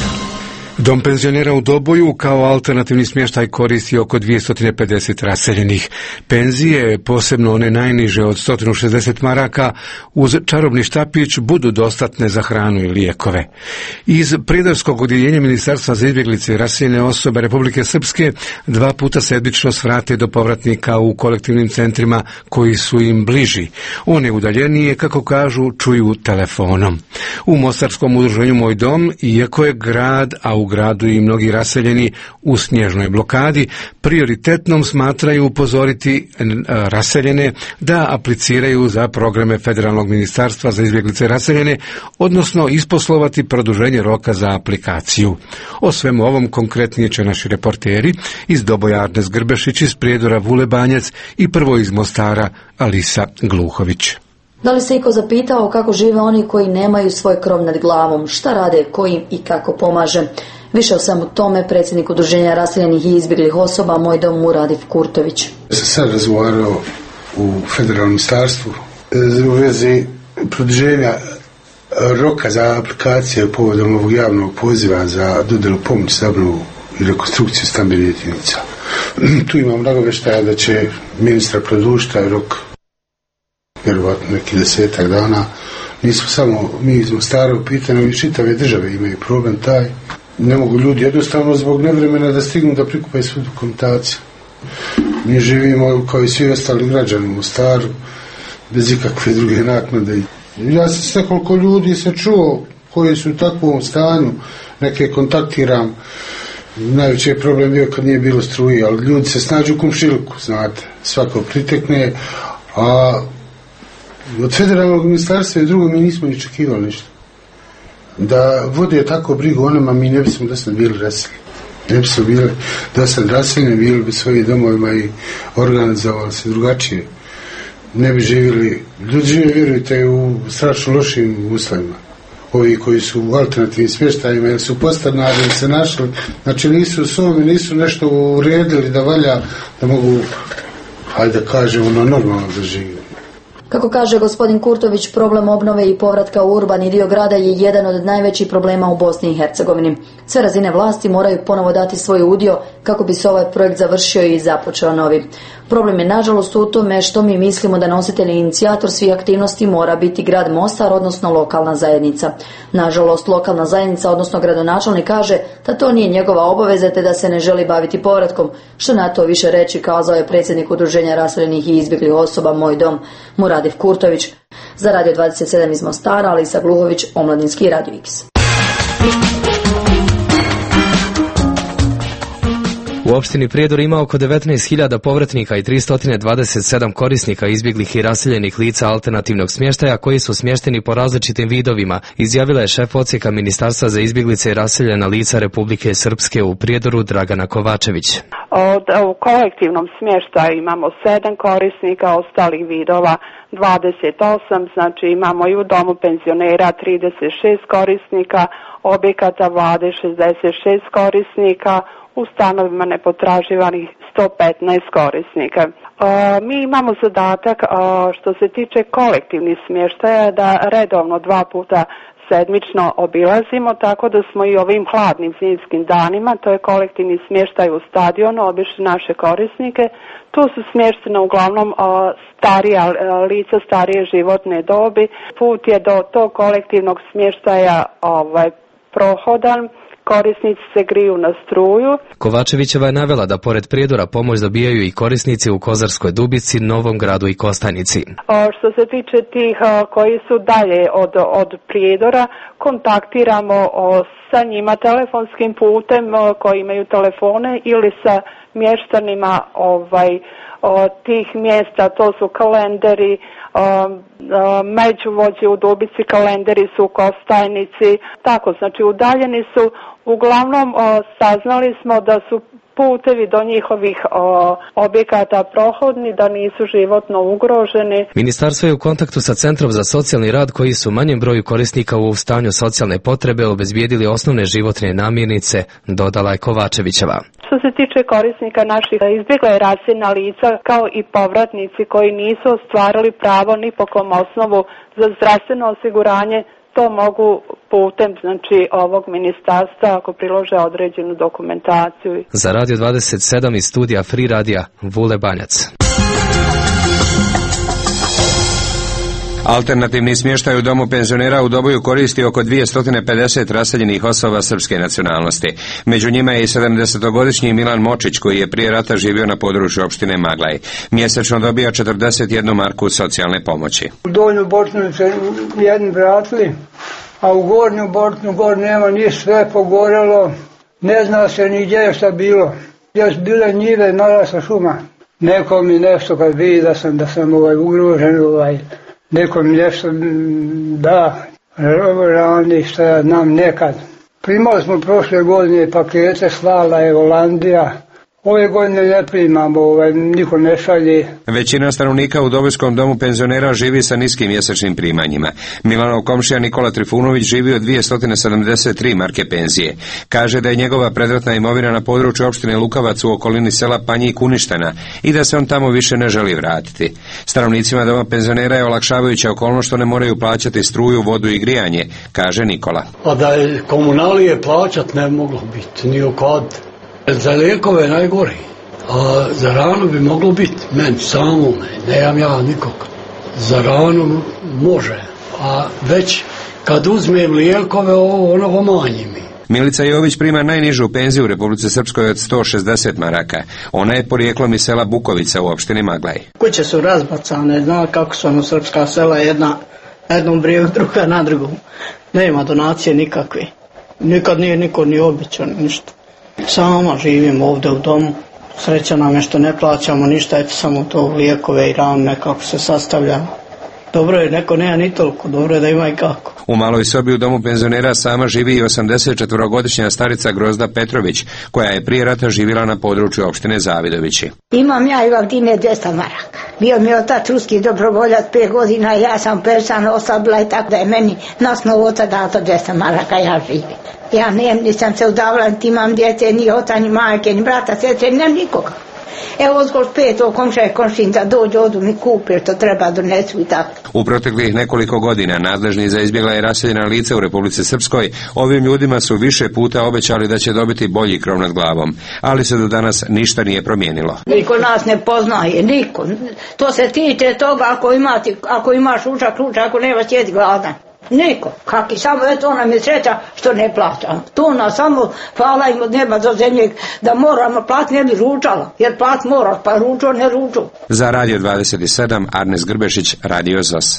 Dom penzionera u Doboju kao alternativni smještaj koristi oko dvjesto pedeset raseljenih. Penzije, posebno one najniže od sto šezdeset maraka, uz čarobni štapić budu dostatne za hranu i lijekove. Iz Prijedarskog odjeljenja Ministarstva za izbjeglice i raseljene osobe Republike Srpske dva puta sedmično svrate do povratnika u kolektivnim centrima koji su im bliži. One udaljenije, kako kažu, čuju telefonom. U mostarskom udruženju Moj dom, iako je grad, a u gradu i mnogi raseljeni u snježnoj blokadi, prioritetnom smatraju upozoriti raseljene da apliciraju za programe Federalnog ministarstva za izbjeglice i raseljene, odnosno isposlovati produženje roka za aplikaciju. O svemu ovom konkretnije će naši reporteri iz Doboja Arnes Grbešić, iz Prijedora Vule Banjac i prvo iz Mostara Alisa Gluhović. Da li se iko zapitao kako žive oni koji nemaju svoj krov nad glavom, šta rade, ko im i kako pomaže? Više o svemu tome predsjednik Udruženja raseljenih i izbjeglih osoba Moj dom Muradif Kurtović. Ja sam sad razgovarao u federalnom ministarstvu u vezi produženja roka za aplikacije povodom ovog javnog poziva za dodjelu pomoći za obnovu i rekonstrukciju stambenih jedinica. Tu imam nagovještaja da će ministar produžiti taj rok vjerovatno neki desetak dana. Nismo samo mi iz Mostara u pitanju, i čitave države imaju problem taj. Ne mogu ljudi jednostavno zbog nevremena da stignu da prikupaju svu dokumentaciju. Mi živimo kao i svi ostali građani u Mostaru bez ikakve druge naknade. Ja sam s nekoliko ljudi se čuo koji su u takvom stanju, neke kontaktiram. Najveći je problem bio kad nije bilo struje, ali ljudi se snađu u komšiluku, znate, svako pritekne, a od federalnog ministarstva i drugo mi nismo ni očekivali ništa. Da vode tako brigu o nama, mi ne bismo da sad bili raseljeni. Ne bismo bili da sad raseljeni, bili bi svojim domovima i organizovali se drugačije. Ne bi živjeli, ljudi žive, vjerujte, u strašno lošim uslovima. Ovi koji su u alternativnim smještajima, jer su podstanari se našli, znači nisu u svome, nisu nešto uredili da valja, da mogu, hajde da kažemo, ono normalno da žive. Kako kaže gospodin Kurtović, problem obnove i povratka u urbani dio grada je jedan od najvećih problema u Bosni i Hercegovini. Sve razine vlasti moraju ponovo dati svoj udio kako bi se ovaj projekt završio i započeo novi. Problem je nažalost u tome što mi mislimo da nositelj i inicijator svih aktivnosti mora biti grad Mostar, odnosno lokalna zajednica. Nažalost, lokalna zajednica, odnosno gradonačelnik, kaže da to nije njegova obaveza te da se ne želi baviti povratkom. Što na to više reći, kazao je predsjednik Udruženja raseljenih i izbjeglih osoba Moj dom Muradif Kurtović. Za Radio dvadeset sedam iz Mostara, Alisa Gluhović, Omladinski radio X. U opštini Prijedor ima oko devetnaest hiljada povratnika i tristo dvadeset sedam korisnika izbjeglih i raseljenih lica alternativnog smještaja koji su smješteni po različitim vidovima, izjavila je šef odsjeka Ministarstva za izbjeglice i raseljena lica Republike Srpske u Prijedoru Dragana Kovačević. Od, u kolektivnom smještaju imamo sedam korisnika, ostalih vidova dvadeset osam, znači imamo i u domu penzionera trideset šest korisnika, objekata vlade šezdeset šest korisnika, u stanovima nepotraživanih sto petnaest korisnika. Mi imamo zadatak što se tiče kolektivnih smještaja da redovno dva puta sedmično obilazimo, tako da smo i ovim hladnim zimskim danima, to je kolektivni smještaj u stadionu, obišli naše korisnike. Tu su smještene uglavnom starija lica, starije životne dobi. Put je do tog kolektivnog smještaja ovaj, prohodan. Korisnici se griju na struju. Kovačevićeva je navela da pored Prijedora pomoć dobijaju i korisnici u Kozarskoj Dubici, Novom Gradu i Kostajnici. O, što se tiče tih o, koji su dalje od, od Prijedora, kontaktiramo o, sa njima telefonskim putem o, koji imaju telefone ili sa mještanima ovaj, o, tih mjesta, to su kalenderi, Međuvođe u Dubici, kalenderi su u Kostajnici, tako, znači udaljeni su. Uglavnom o, saznali smo da su putevi do njihovih o, objekata prohodni, da nisu životno ugroženi. Ministarstvo je u kontaktu sa Centrom za socijalni rad koji su manjem broju korisnika u stanju socijalne potrebe obezbijedili osnovne životne namirnice, dodala je Kovačevićeva. Što se tiče korisnika naših izbjegla i raseljena lica, kao i povratnici koji nisu ostvarili pravo ni po kom osnovu za zdravstveno osiguranje, to mogu putem znači ovog ministarstva ako prilože određenu dokumentaciju. Za Radio dvadeset sedam iz studija Free Radija, Vule Banjac. Alternativni smještaj u domu penzionera u Doboju koristi oko dvjesto pedeset raseljenih osoba srpske nacionalnosti. Među njima je i sedamdesetogodišnji Milan Močić koji je prije rata živio na području opštine Maglaj. Mjesečno dobija četrdeset jednu marku socijalne pomoći. U donju Borčnu se jedni vratili, a u gornju Borčnu gor nema, nije sve pogorelo, ne zna se ni gdje je šta bilo. Gdje su bile njive, narasla šuma. Neko mi nešto kad vidi da sam, da sam ovaj, ugrožen, ovaj, neko mi nešto da, rani šta ja znam nekad. Primali smo prošle godine pakete, slala je Holandija. Ove godine ne primamo, ovaj, niko ne šalje. Većina stanovnika u Dobojskom domu penzionera živi sa niskim mjesečnim primanjima. Milanov komšija Nikola Trifunović živi od dvjesto sedamdeset tri marke penzije. Kaže da je njegova predratna imovina na području opštine Lukavac u okolini sela Panjik uništena i da se on tamo više ne želi vratiti. Stanovnicima doma penzionera je olakšavajuća okolnost što ne moraju plaćati struju, vodu i grijanje, kaže Nikola. A da je komunalije plaćat ne moglo biti, ni kad. Za lijekove je najgori, a za ranu bi moglo biti, meni samome, nemam ja nikog. Za ranu može, a već kad uzmem lijekove, ovo ono omanji mi. Milica Jović prima najnižu penziju u Republici Srpskoj od sto šezdeset maraka. Ona je porijeklom iz sela Bukovica u opštini Maglaj. Kuće su razbacane, zna kako su ono srpska sela, jedna na jednom brijegu, druga na drugom. Nema donacije nikakve. Nikad nije niko ni običan, ništa. Sama živim ovdje u domu, sreća nam je što ne plaćamo ništa, eto samo to lijekove i ranu nekako se sastavlja. Dobro je, neko nema ni toliko, dobro je da ima i kako. U maloj sobi u domu penzionera sama živi i osamdesetčetvorogodišnja starica Grozda Petrović, koja je prije rata živjela na području opštine Zavidovići. Imam ja i Valdine dvjesto maraka. Bio mi je otac ruski dobrovoljac pet godina, ja sam persan oslabila i tako da je meni nasno oca dato dvjesto maraka, ja živim. Ja nijem, nisam se udavila, niti imam djece, ni oca, ni majke, ni brata, sestre, nemam nikoga. Evo skoro pet o komša je komšin da dođu, odu mi kupi, jer to treba donesu i tako. U proteklih nekoliko godina nadležni za izbjegla i raseljena lica u Republici Srpskoj ovim ljudima su više puta obećali da će dobiti bolji krov nad glavom, ali se do danas ništa nije promijenilo. Niko nas ne poznaje, niko. To se tiče toga ako, imati, ako imaš ručak, ručak, ako nema sjedi gladan. Niko, kaki, samo eto nam je sreća što ne plaćamo. To nas samo hvala im od neba do zemlje da moramo platiti, ne bi ručala, jer plat mora, pa ručo, ne ručo. Za Radio dvadeset sedam, Arnes Grbešić, Radio Z O S.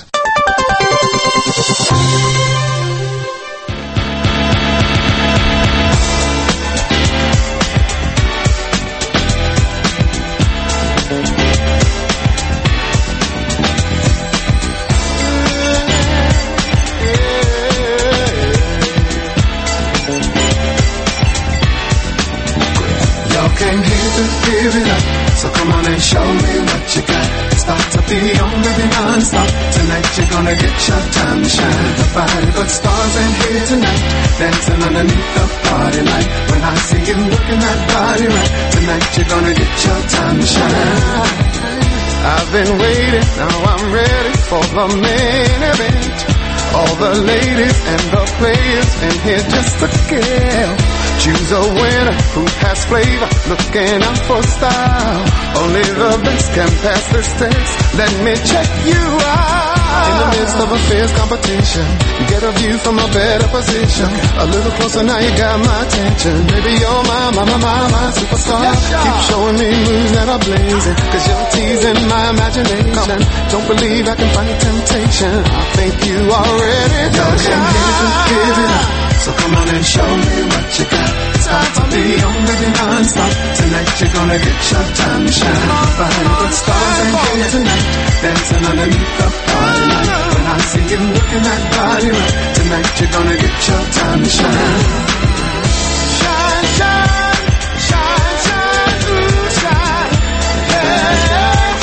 So come on and show me what you got. Start to be on, baby, non-stop. Tonight you're gonna get your time to shine. The fire, but stars ain't here tonight. dancing underneath the party light. When I see you working that body right, tonight you're gonna get your time to shine. I've been waiting, now I'm ready for the main event. All the ladies and the players in here just to kill. Choose a winner who has flavor, looking out for style. Only the best can pass this test. Let me check you out. In the midst of a fierce competition, you get a view from a better position. A little closer now, you got my attention. Baby, you're my, my, my, my, my superstar. Keep showing me moves that are blazing, cause you're teasing my imagination. Don't believe I can fight temptation. I think you already know. Give it up. So come on and show me what you got. It's about to be on, baby, non-stop. Tonight you're gonna get your time to shine. Behind the stars and here tonight, dancing underneath the party light. When I see you looking that body right, tonight you're gonna get your time to shine. Shine, shine, shine, shine, ooh, shine. Yeah, yeah,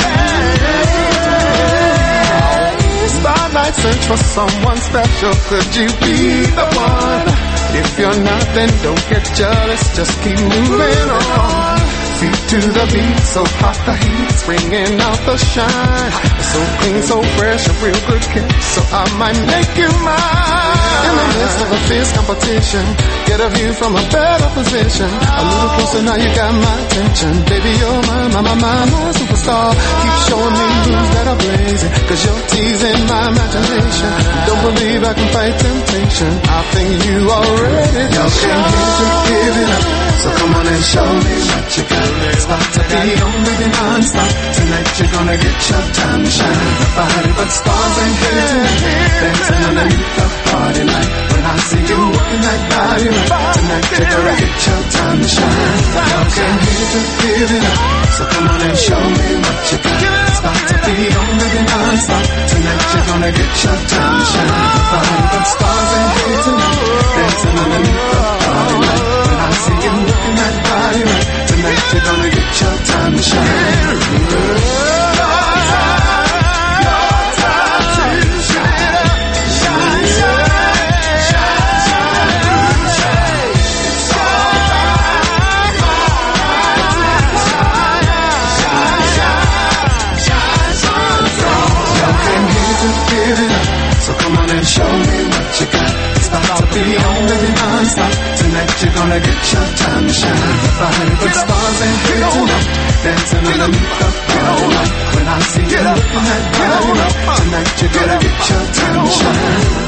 yeah. Spotlight, search for someone special. Could you be the one? If you're not, then don't get jealous. Just keep moving on. Feet to the beat, so hot the heat's bringing out the shine. So clean, so fresh, a real good kick. So I might make you mine. In the midst of a fierce competition, get a view from a better position. A little closer now, you got my attention. Baby, you're my, my, my, my, my superstar. Keep showing me moves that are blazing, cause you're teasing my imagination. Don't believe I can fight temptation. I think you already know. You can give it up. So come on and show me what you got. It's about to be on, baby, non-stop. Tonight you're gonna get your time to shine. Nobody but stars ain't here tonight, dancing underneath the party light. When I see you working that body right, tonight you're gonna get your time to shine. Y'all came here to give it up. So come on and show me what you got. It's about to be on, baby, non-stop. Tonight you're gonna get your time to shine. Nobody but stars ain't here tonight, dancing underneath the party light. When I see you working that body right, tonight you're gonna get your time to shine. Your time, your time to shine. Shine, shine, shine, shine, shine. It's alright, alright, shine, shine, shine, shine, shine. Y'all came here to give it up, so come on and show me what you got. It's about to be on, baby, non-stop. Tonight you're gonna get your time to shine. Behind the stars and here tonight, dancing underneath the party light. When I see you looking that body right, tonight you're gonna get your time to shine.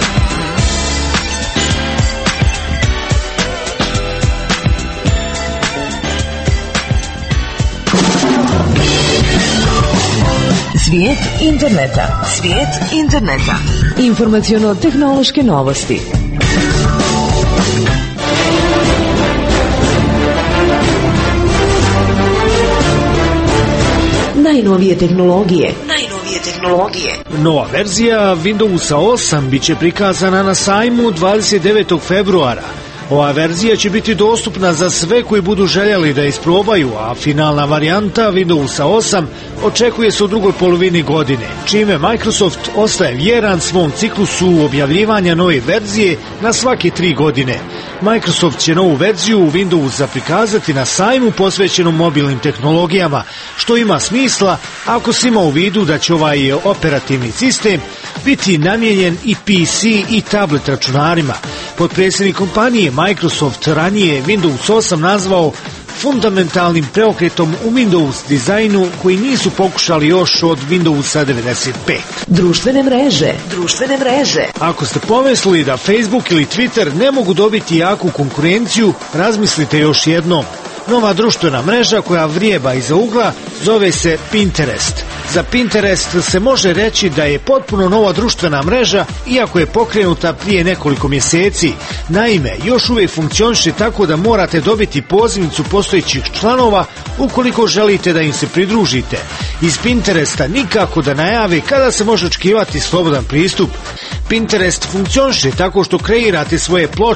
Svijet interneta. Svijet interneta. Informaciono-tehnološke novosti. Najnovije tehnologije. Najnovije tehnologije. Nova verzija Windowsa osam biće prikazana na sajmu dvadeset devetog februara. Ova verzija će biti dostupna za sve koji budu željeli da isprobaju, a finalna varijanta Windowsa osam očekuje se u drugoj polovini godine, čime Microsoft ostaje vjeran svom ciklusu objavljivanja nove verzije na svake tri godine. Microsoft će novu verziju Windowsa prikazati na sajmu posvećenom mobilnim tehnologijama, što ima smisla ako se ima u vidu da će ovaj operativni sistem biti namijenjen i P C i tablet računarima. Potpredsjednik kompanije Microsoft ranije Windows osam nazvao fundamentalnim preokretom u Windows dizajnu koji nisu pokušali još od Windowsa devedeset pet. Društvene mreže. Društvene mreže. Ako ste pomislili da Facebook ili Twitter ne mogu dobiti jaku konkurenciju, razmislite još jednom. Nova društvena mreža koja vrijeba iza ugla zove se Pinterest. Za Pinterest se može reći da je potpuno nova društvena mreža, iako je pokrenuta prije nekoliko mjeseci. Naime, još uvijek funkcioniše tako da morate dobiti pozivnicu postojećih članova ukoliko želite da im se pridružite. Iz Pinteresta nikako da najave kada se može očekivati slobodan pristup. Pinterest funkcioniše tako što kreirate svoje ploče,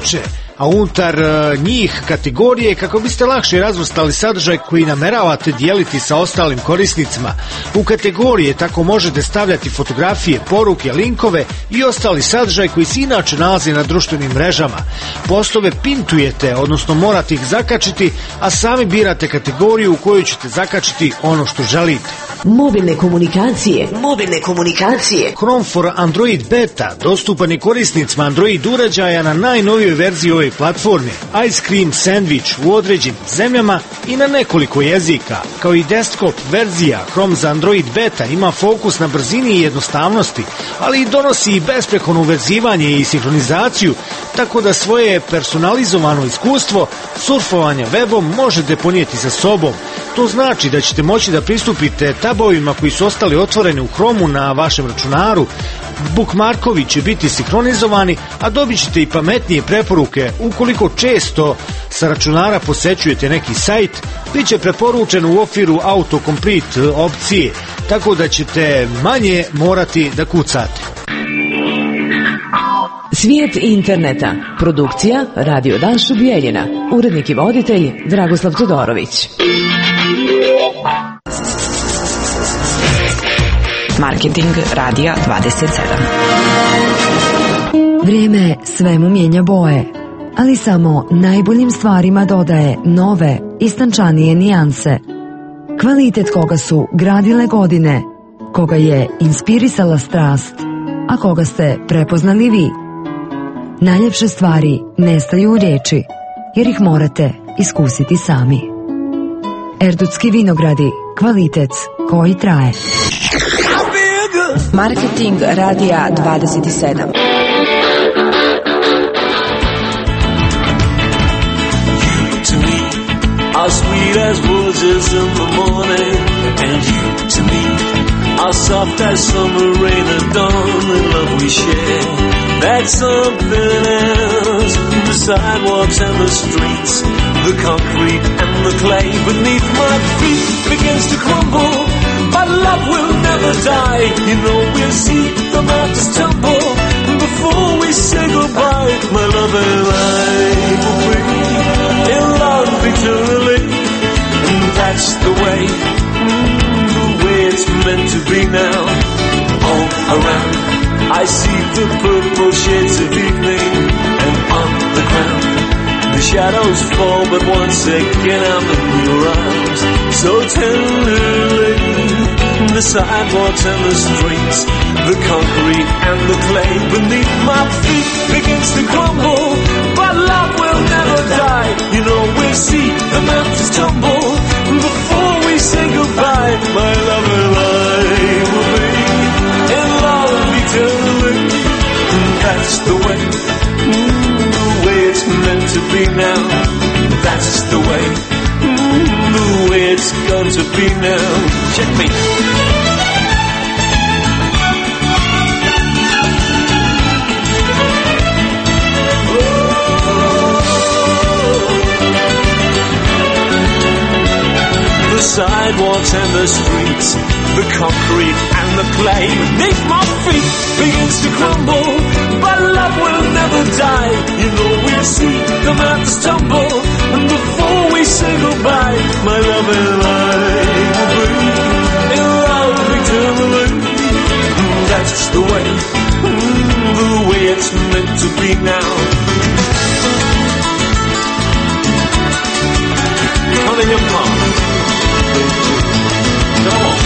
a unutar njih kategorije kako biste lakše razvrstali sadržaj koji nameravate dijeliti sa ostalim korisnicima. U kategorije tako možete stavljati fotografije, poruke, linkove i ostali sadržaj koji se inače nalazi na društvenim mrežama. Postove pintujete, odnosno morate ih zakačiti, a sami birate kategoriju u kojoj ćete zakačiti ono što želite. Mobilne komunikacije. Mobilne komunikacije. Chrome for Android Beta dostupan je korisnicima Android uređaja na najnovijoj verziji ove platforme, Ice Cream Sandwich u određenim zemljama i na nekoliko jezika. Kao i desktop verzija, Chrome za Android Beta ima fokus na brzini i jednostavnosti, ali i donosi i besprekorno uvezivanje i sinhronizaciju, tako da svoje personalizovano iskustvo surfovanja webom možete ponijeti sa sobom. To znači da ćete moći da pristupite tabovima koji su ostali otvoreni u Chromeu na vašem računaru. Bookmarkovi će biti sinhronizovani, a dobit ćete i pametnije preporuke. Ukoliko često sa računara posećujete neki sajt, bit će preporučeno u okviru autocomplete opcije, tako da ćete manje morati da kucate. Svijet interneta. Produkcija Radio Dašo Bijeljina. Urednik i voditelj Dragoslav Todorović. Marketing Radija dvadeset sedam. Vrijeme svemu mijenja boje, ali samo najboljim stvarima dodaje nove, istančanije nijanse. Kvalitet koga su gradile godine, koga je inspirisala strast, a koga ste prepoznali vi. Najljepše stvari nestaju u riječi, jer ih morate iskusiti sami. Erdutski vinogradi, kvalitet koji traje. Marketing Radija dvadeset sedam. Are sweet as roses in the morning, and you to me are soft as summer rain at dawn. The love we share, that's something else. The sidewalks and the streets, the concrete and the clay beneath my feet begins to crumble, but love will never die. You know we'll see the mountains tumble before we say goodbye. My love and I will be in love eternally, and that's the way, mm, the way it's meant to be now. All around I see the purple shades of evening, and on the ground the shadows fall, but once again I'm in your arms, so tenderly. The sidewalks and the streets, the concrete and the clay beneath my feet begins to crumble, but love will never die. You know we'll see the mountains tumble before we say goodbye. My love and I will be in love eternally. That's the way, mm, the way it's meant to be now. That's the way, mm, the way it's going to be now. Check me. The sidewalks and the streets, the concrete and the clay beneath my feet begins to crumble, but love will never die. You know we'll see the mountains tumble, and before we say goodbye, my love and I will be in love eternally. That's the way, the way it's meant to be now. Come in your car. Come on.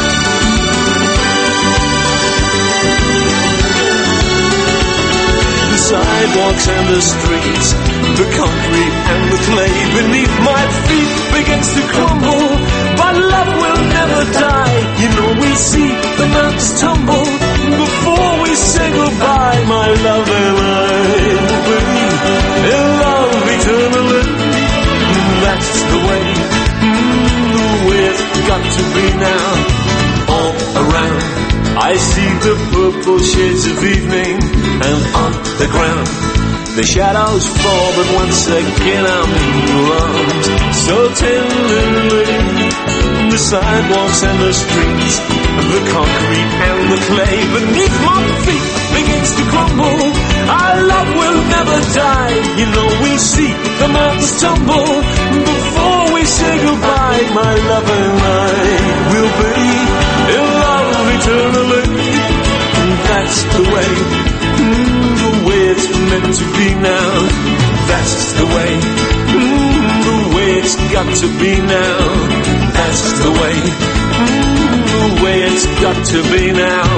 The sidewalks and the streets, the concrete and the clay beneath my feet begins to crumble, but love will never die. You know we see the mountains tumble before we say goodbye. My love and I will be in love eternally. That's the way, the way it's got to be now. All around I see the purple shades of evening, and on the ground the shadows fall, but once again I'm in your arms, so tenderly. The sidewalks and the streets, the concrete and when the clay beneath my feet begins to crumble. Our love will never die. You know we see the mountains tumble before we say goodbye. My love and I will be in love eternally. And that's the way, mm, the way it's meant to be now. That's the way, mm, the way it's got to be now. That's the way, mm, the way it's got to be now.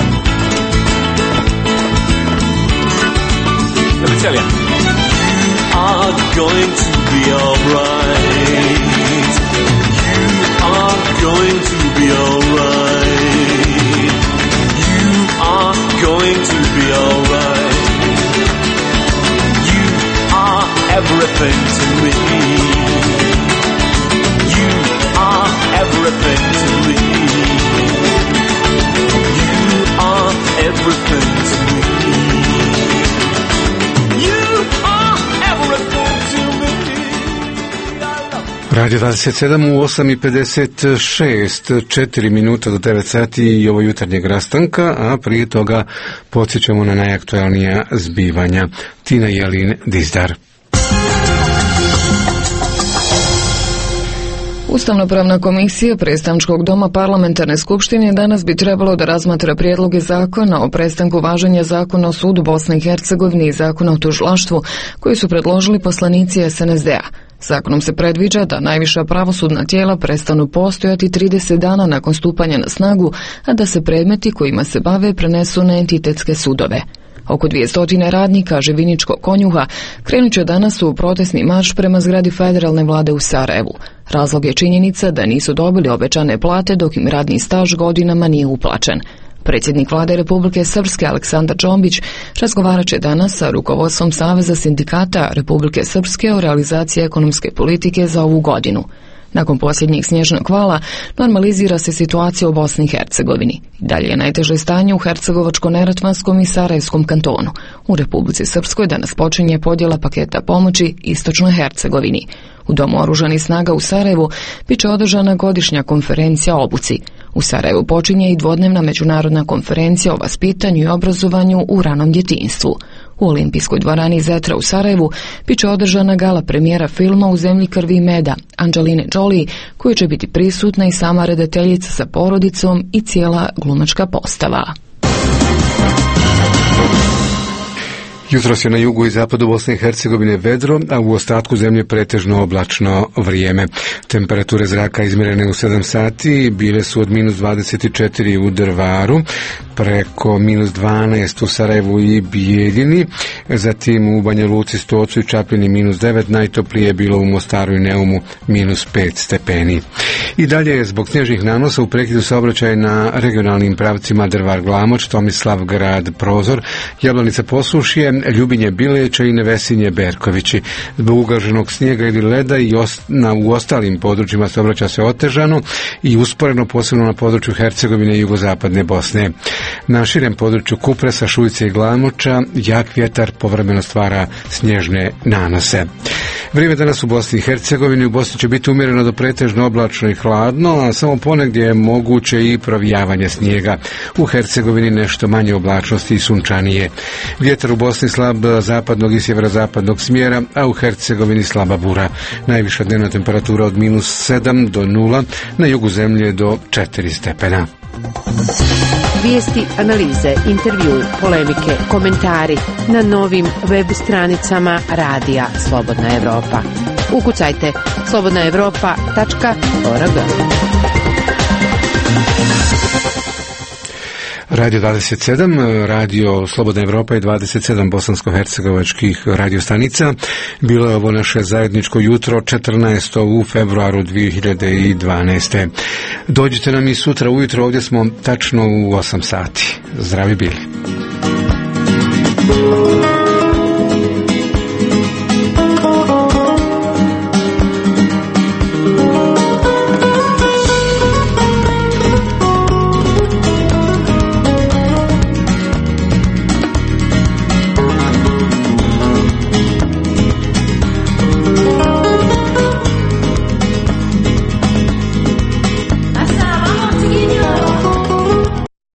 Let me tell you, you are going to be alright. You are going to be alright. You are going to be alright. You are everything to me. You are everything to me. You are everything to me. Radio dvadeset sedam u osam i pedeset šest, četiri minuta do devet sati i ovo jutarnjeg rastanka, a prije toga podsjećamo na najaktualnija zbivanja. Tina Jelin Dizdar. Ustavnopravna komisija Predstavničkog doma Parlamentarne skupštine danas bi trebalo da razmatra prijedloge zakona o prestanku važenja Zakona o sudu Bosne i Hercegovine i Zakona o tužilaštvu koji su predložili poslanici S N S D-a. Zakonom se predviđa da najviša pravosudna tijela prestanu postojati trideset dana nakon stupanja na snagu, a da se predmeti kojima se bave prenesu na entitetske sudove. Oko dvjesto radnika Živiničkog konjuha krenut će danas u protestni marš prema zgradi federalne vlade u Sarajevu. Razlog je činjenica da nisu dobili obećane plate dok im radni staž godinama nije uplaćen. Predsjednik vlade Republike Srpske Aleksandar Čombić razgovarat će danas sa rukovodstvom Saveza sindikata Republike Srpske o realizaciji ekonomske politike za ovu godinu. Nakon posljednjih snježnog vala normalizira se situacija u Bosni i Hercegovini. Dalje je najteže stanje u Hercegovačko-Neretvanskom i Sarajevskom kantonu. U Republici Srpskoj danas počinje podjela paketa pomoći Istočnoj Hercegovini. U Domu oružanih snaga u Sarajevu biće održana godišnja konferencija o obuci. U Sarajevu počinje i dvodnevna međunarodna konferencija o vaspitanju i obrazovanju u ranom djetinjstvu. U Olimpijskoj dvorani Zetra u Sarajevu biće održana gala premijera filma U zemlji krvi i meda Angeline Jolie, koja će biti prisutna i sama redateljica sa porodicom i cijela glumačka postava. Jutros je na jugu i zapadu Bosne i Hercegovine vedro, a u ostatku zemlje pretežno oblačno vrijeme. Temperature zraka izmjerene u sedam sati bile su od minus dvadeset četiri u Drvaru, preko minus dvanaest u Sarajevu i Bijeljini, zatim u Banja Luci, Stocu i Čapljini minus devet, najtoplije je bilo u Mostaru i Neumu minus pet stepeni. I dalje je zbog snježnih nanosa u prekidu saobraćaja na regionalnim pravcima Drvar-Glamoč, Tomislav-Grad-Prozor, Jablanica Posušje, Ljubinje Bileća i Nevesinje Berkovići. Zbog ugaženog snijega ili leda i os, na, u ostalim područjima saobraćaj se otežano i usporeno, posebno na području Hercegovine i jugozapadne Bosne. Na širem području Kupresa, Šujce i Glamoča jak vjetar povremeno stvara snježne nanose. Vrijeme danas u Bosni i Hercegovini. U Bosni će biti umjereno do pretežno oblačno i hladno, a samo ponegdje je moguće i provijavanje snijega. U Hercegovini nešto manje oblačnosti i sunčanije. Vjetar u Bosni slab zapadnog i sjeverozapadnog smjera, a u Hercegovini slaba bura. Najviša dnevna temperatura od minus sedam do nula, na jugu zemlje do četiri stepena. Vijesti, analize, intervju, polemike, komentari na novim web stranicama Radija Slobodna Evropa. Ukucajte slobodna evropa tačka org. Radio dvadeset sedam, Radio Slobodna Evropa i dvadeset sedam bosansko-hercegovačkih radiostanica. Bilo je ovo naše zajedničko jutro četrnaestog u februaru dvije hiljade dvanaeste. Dođite nam i sutra ujutro, ovdje smo tačno u osam sati. Zdravi bili.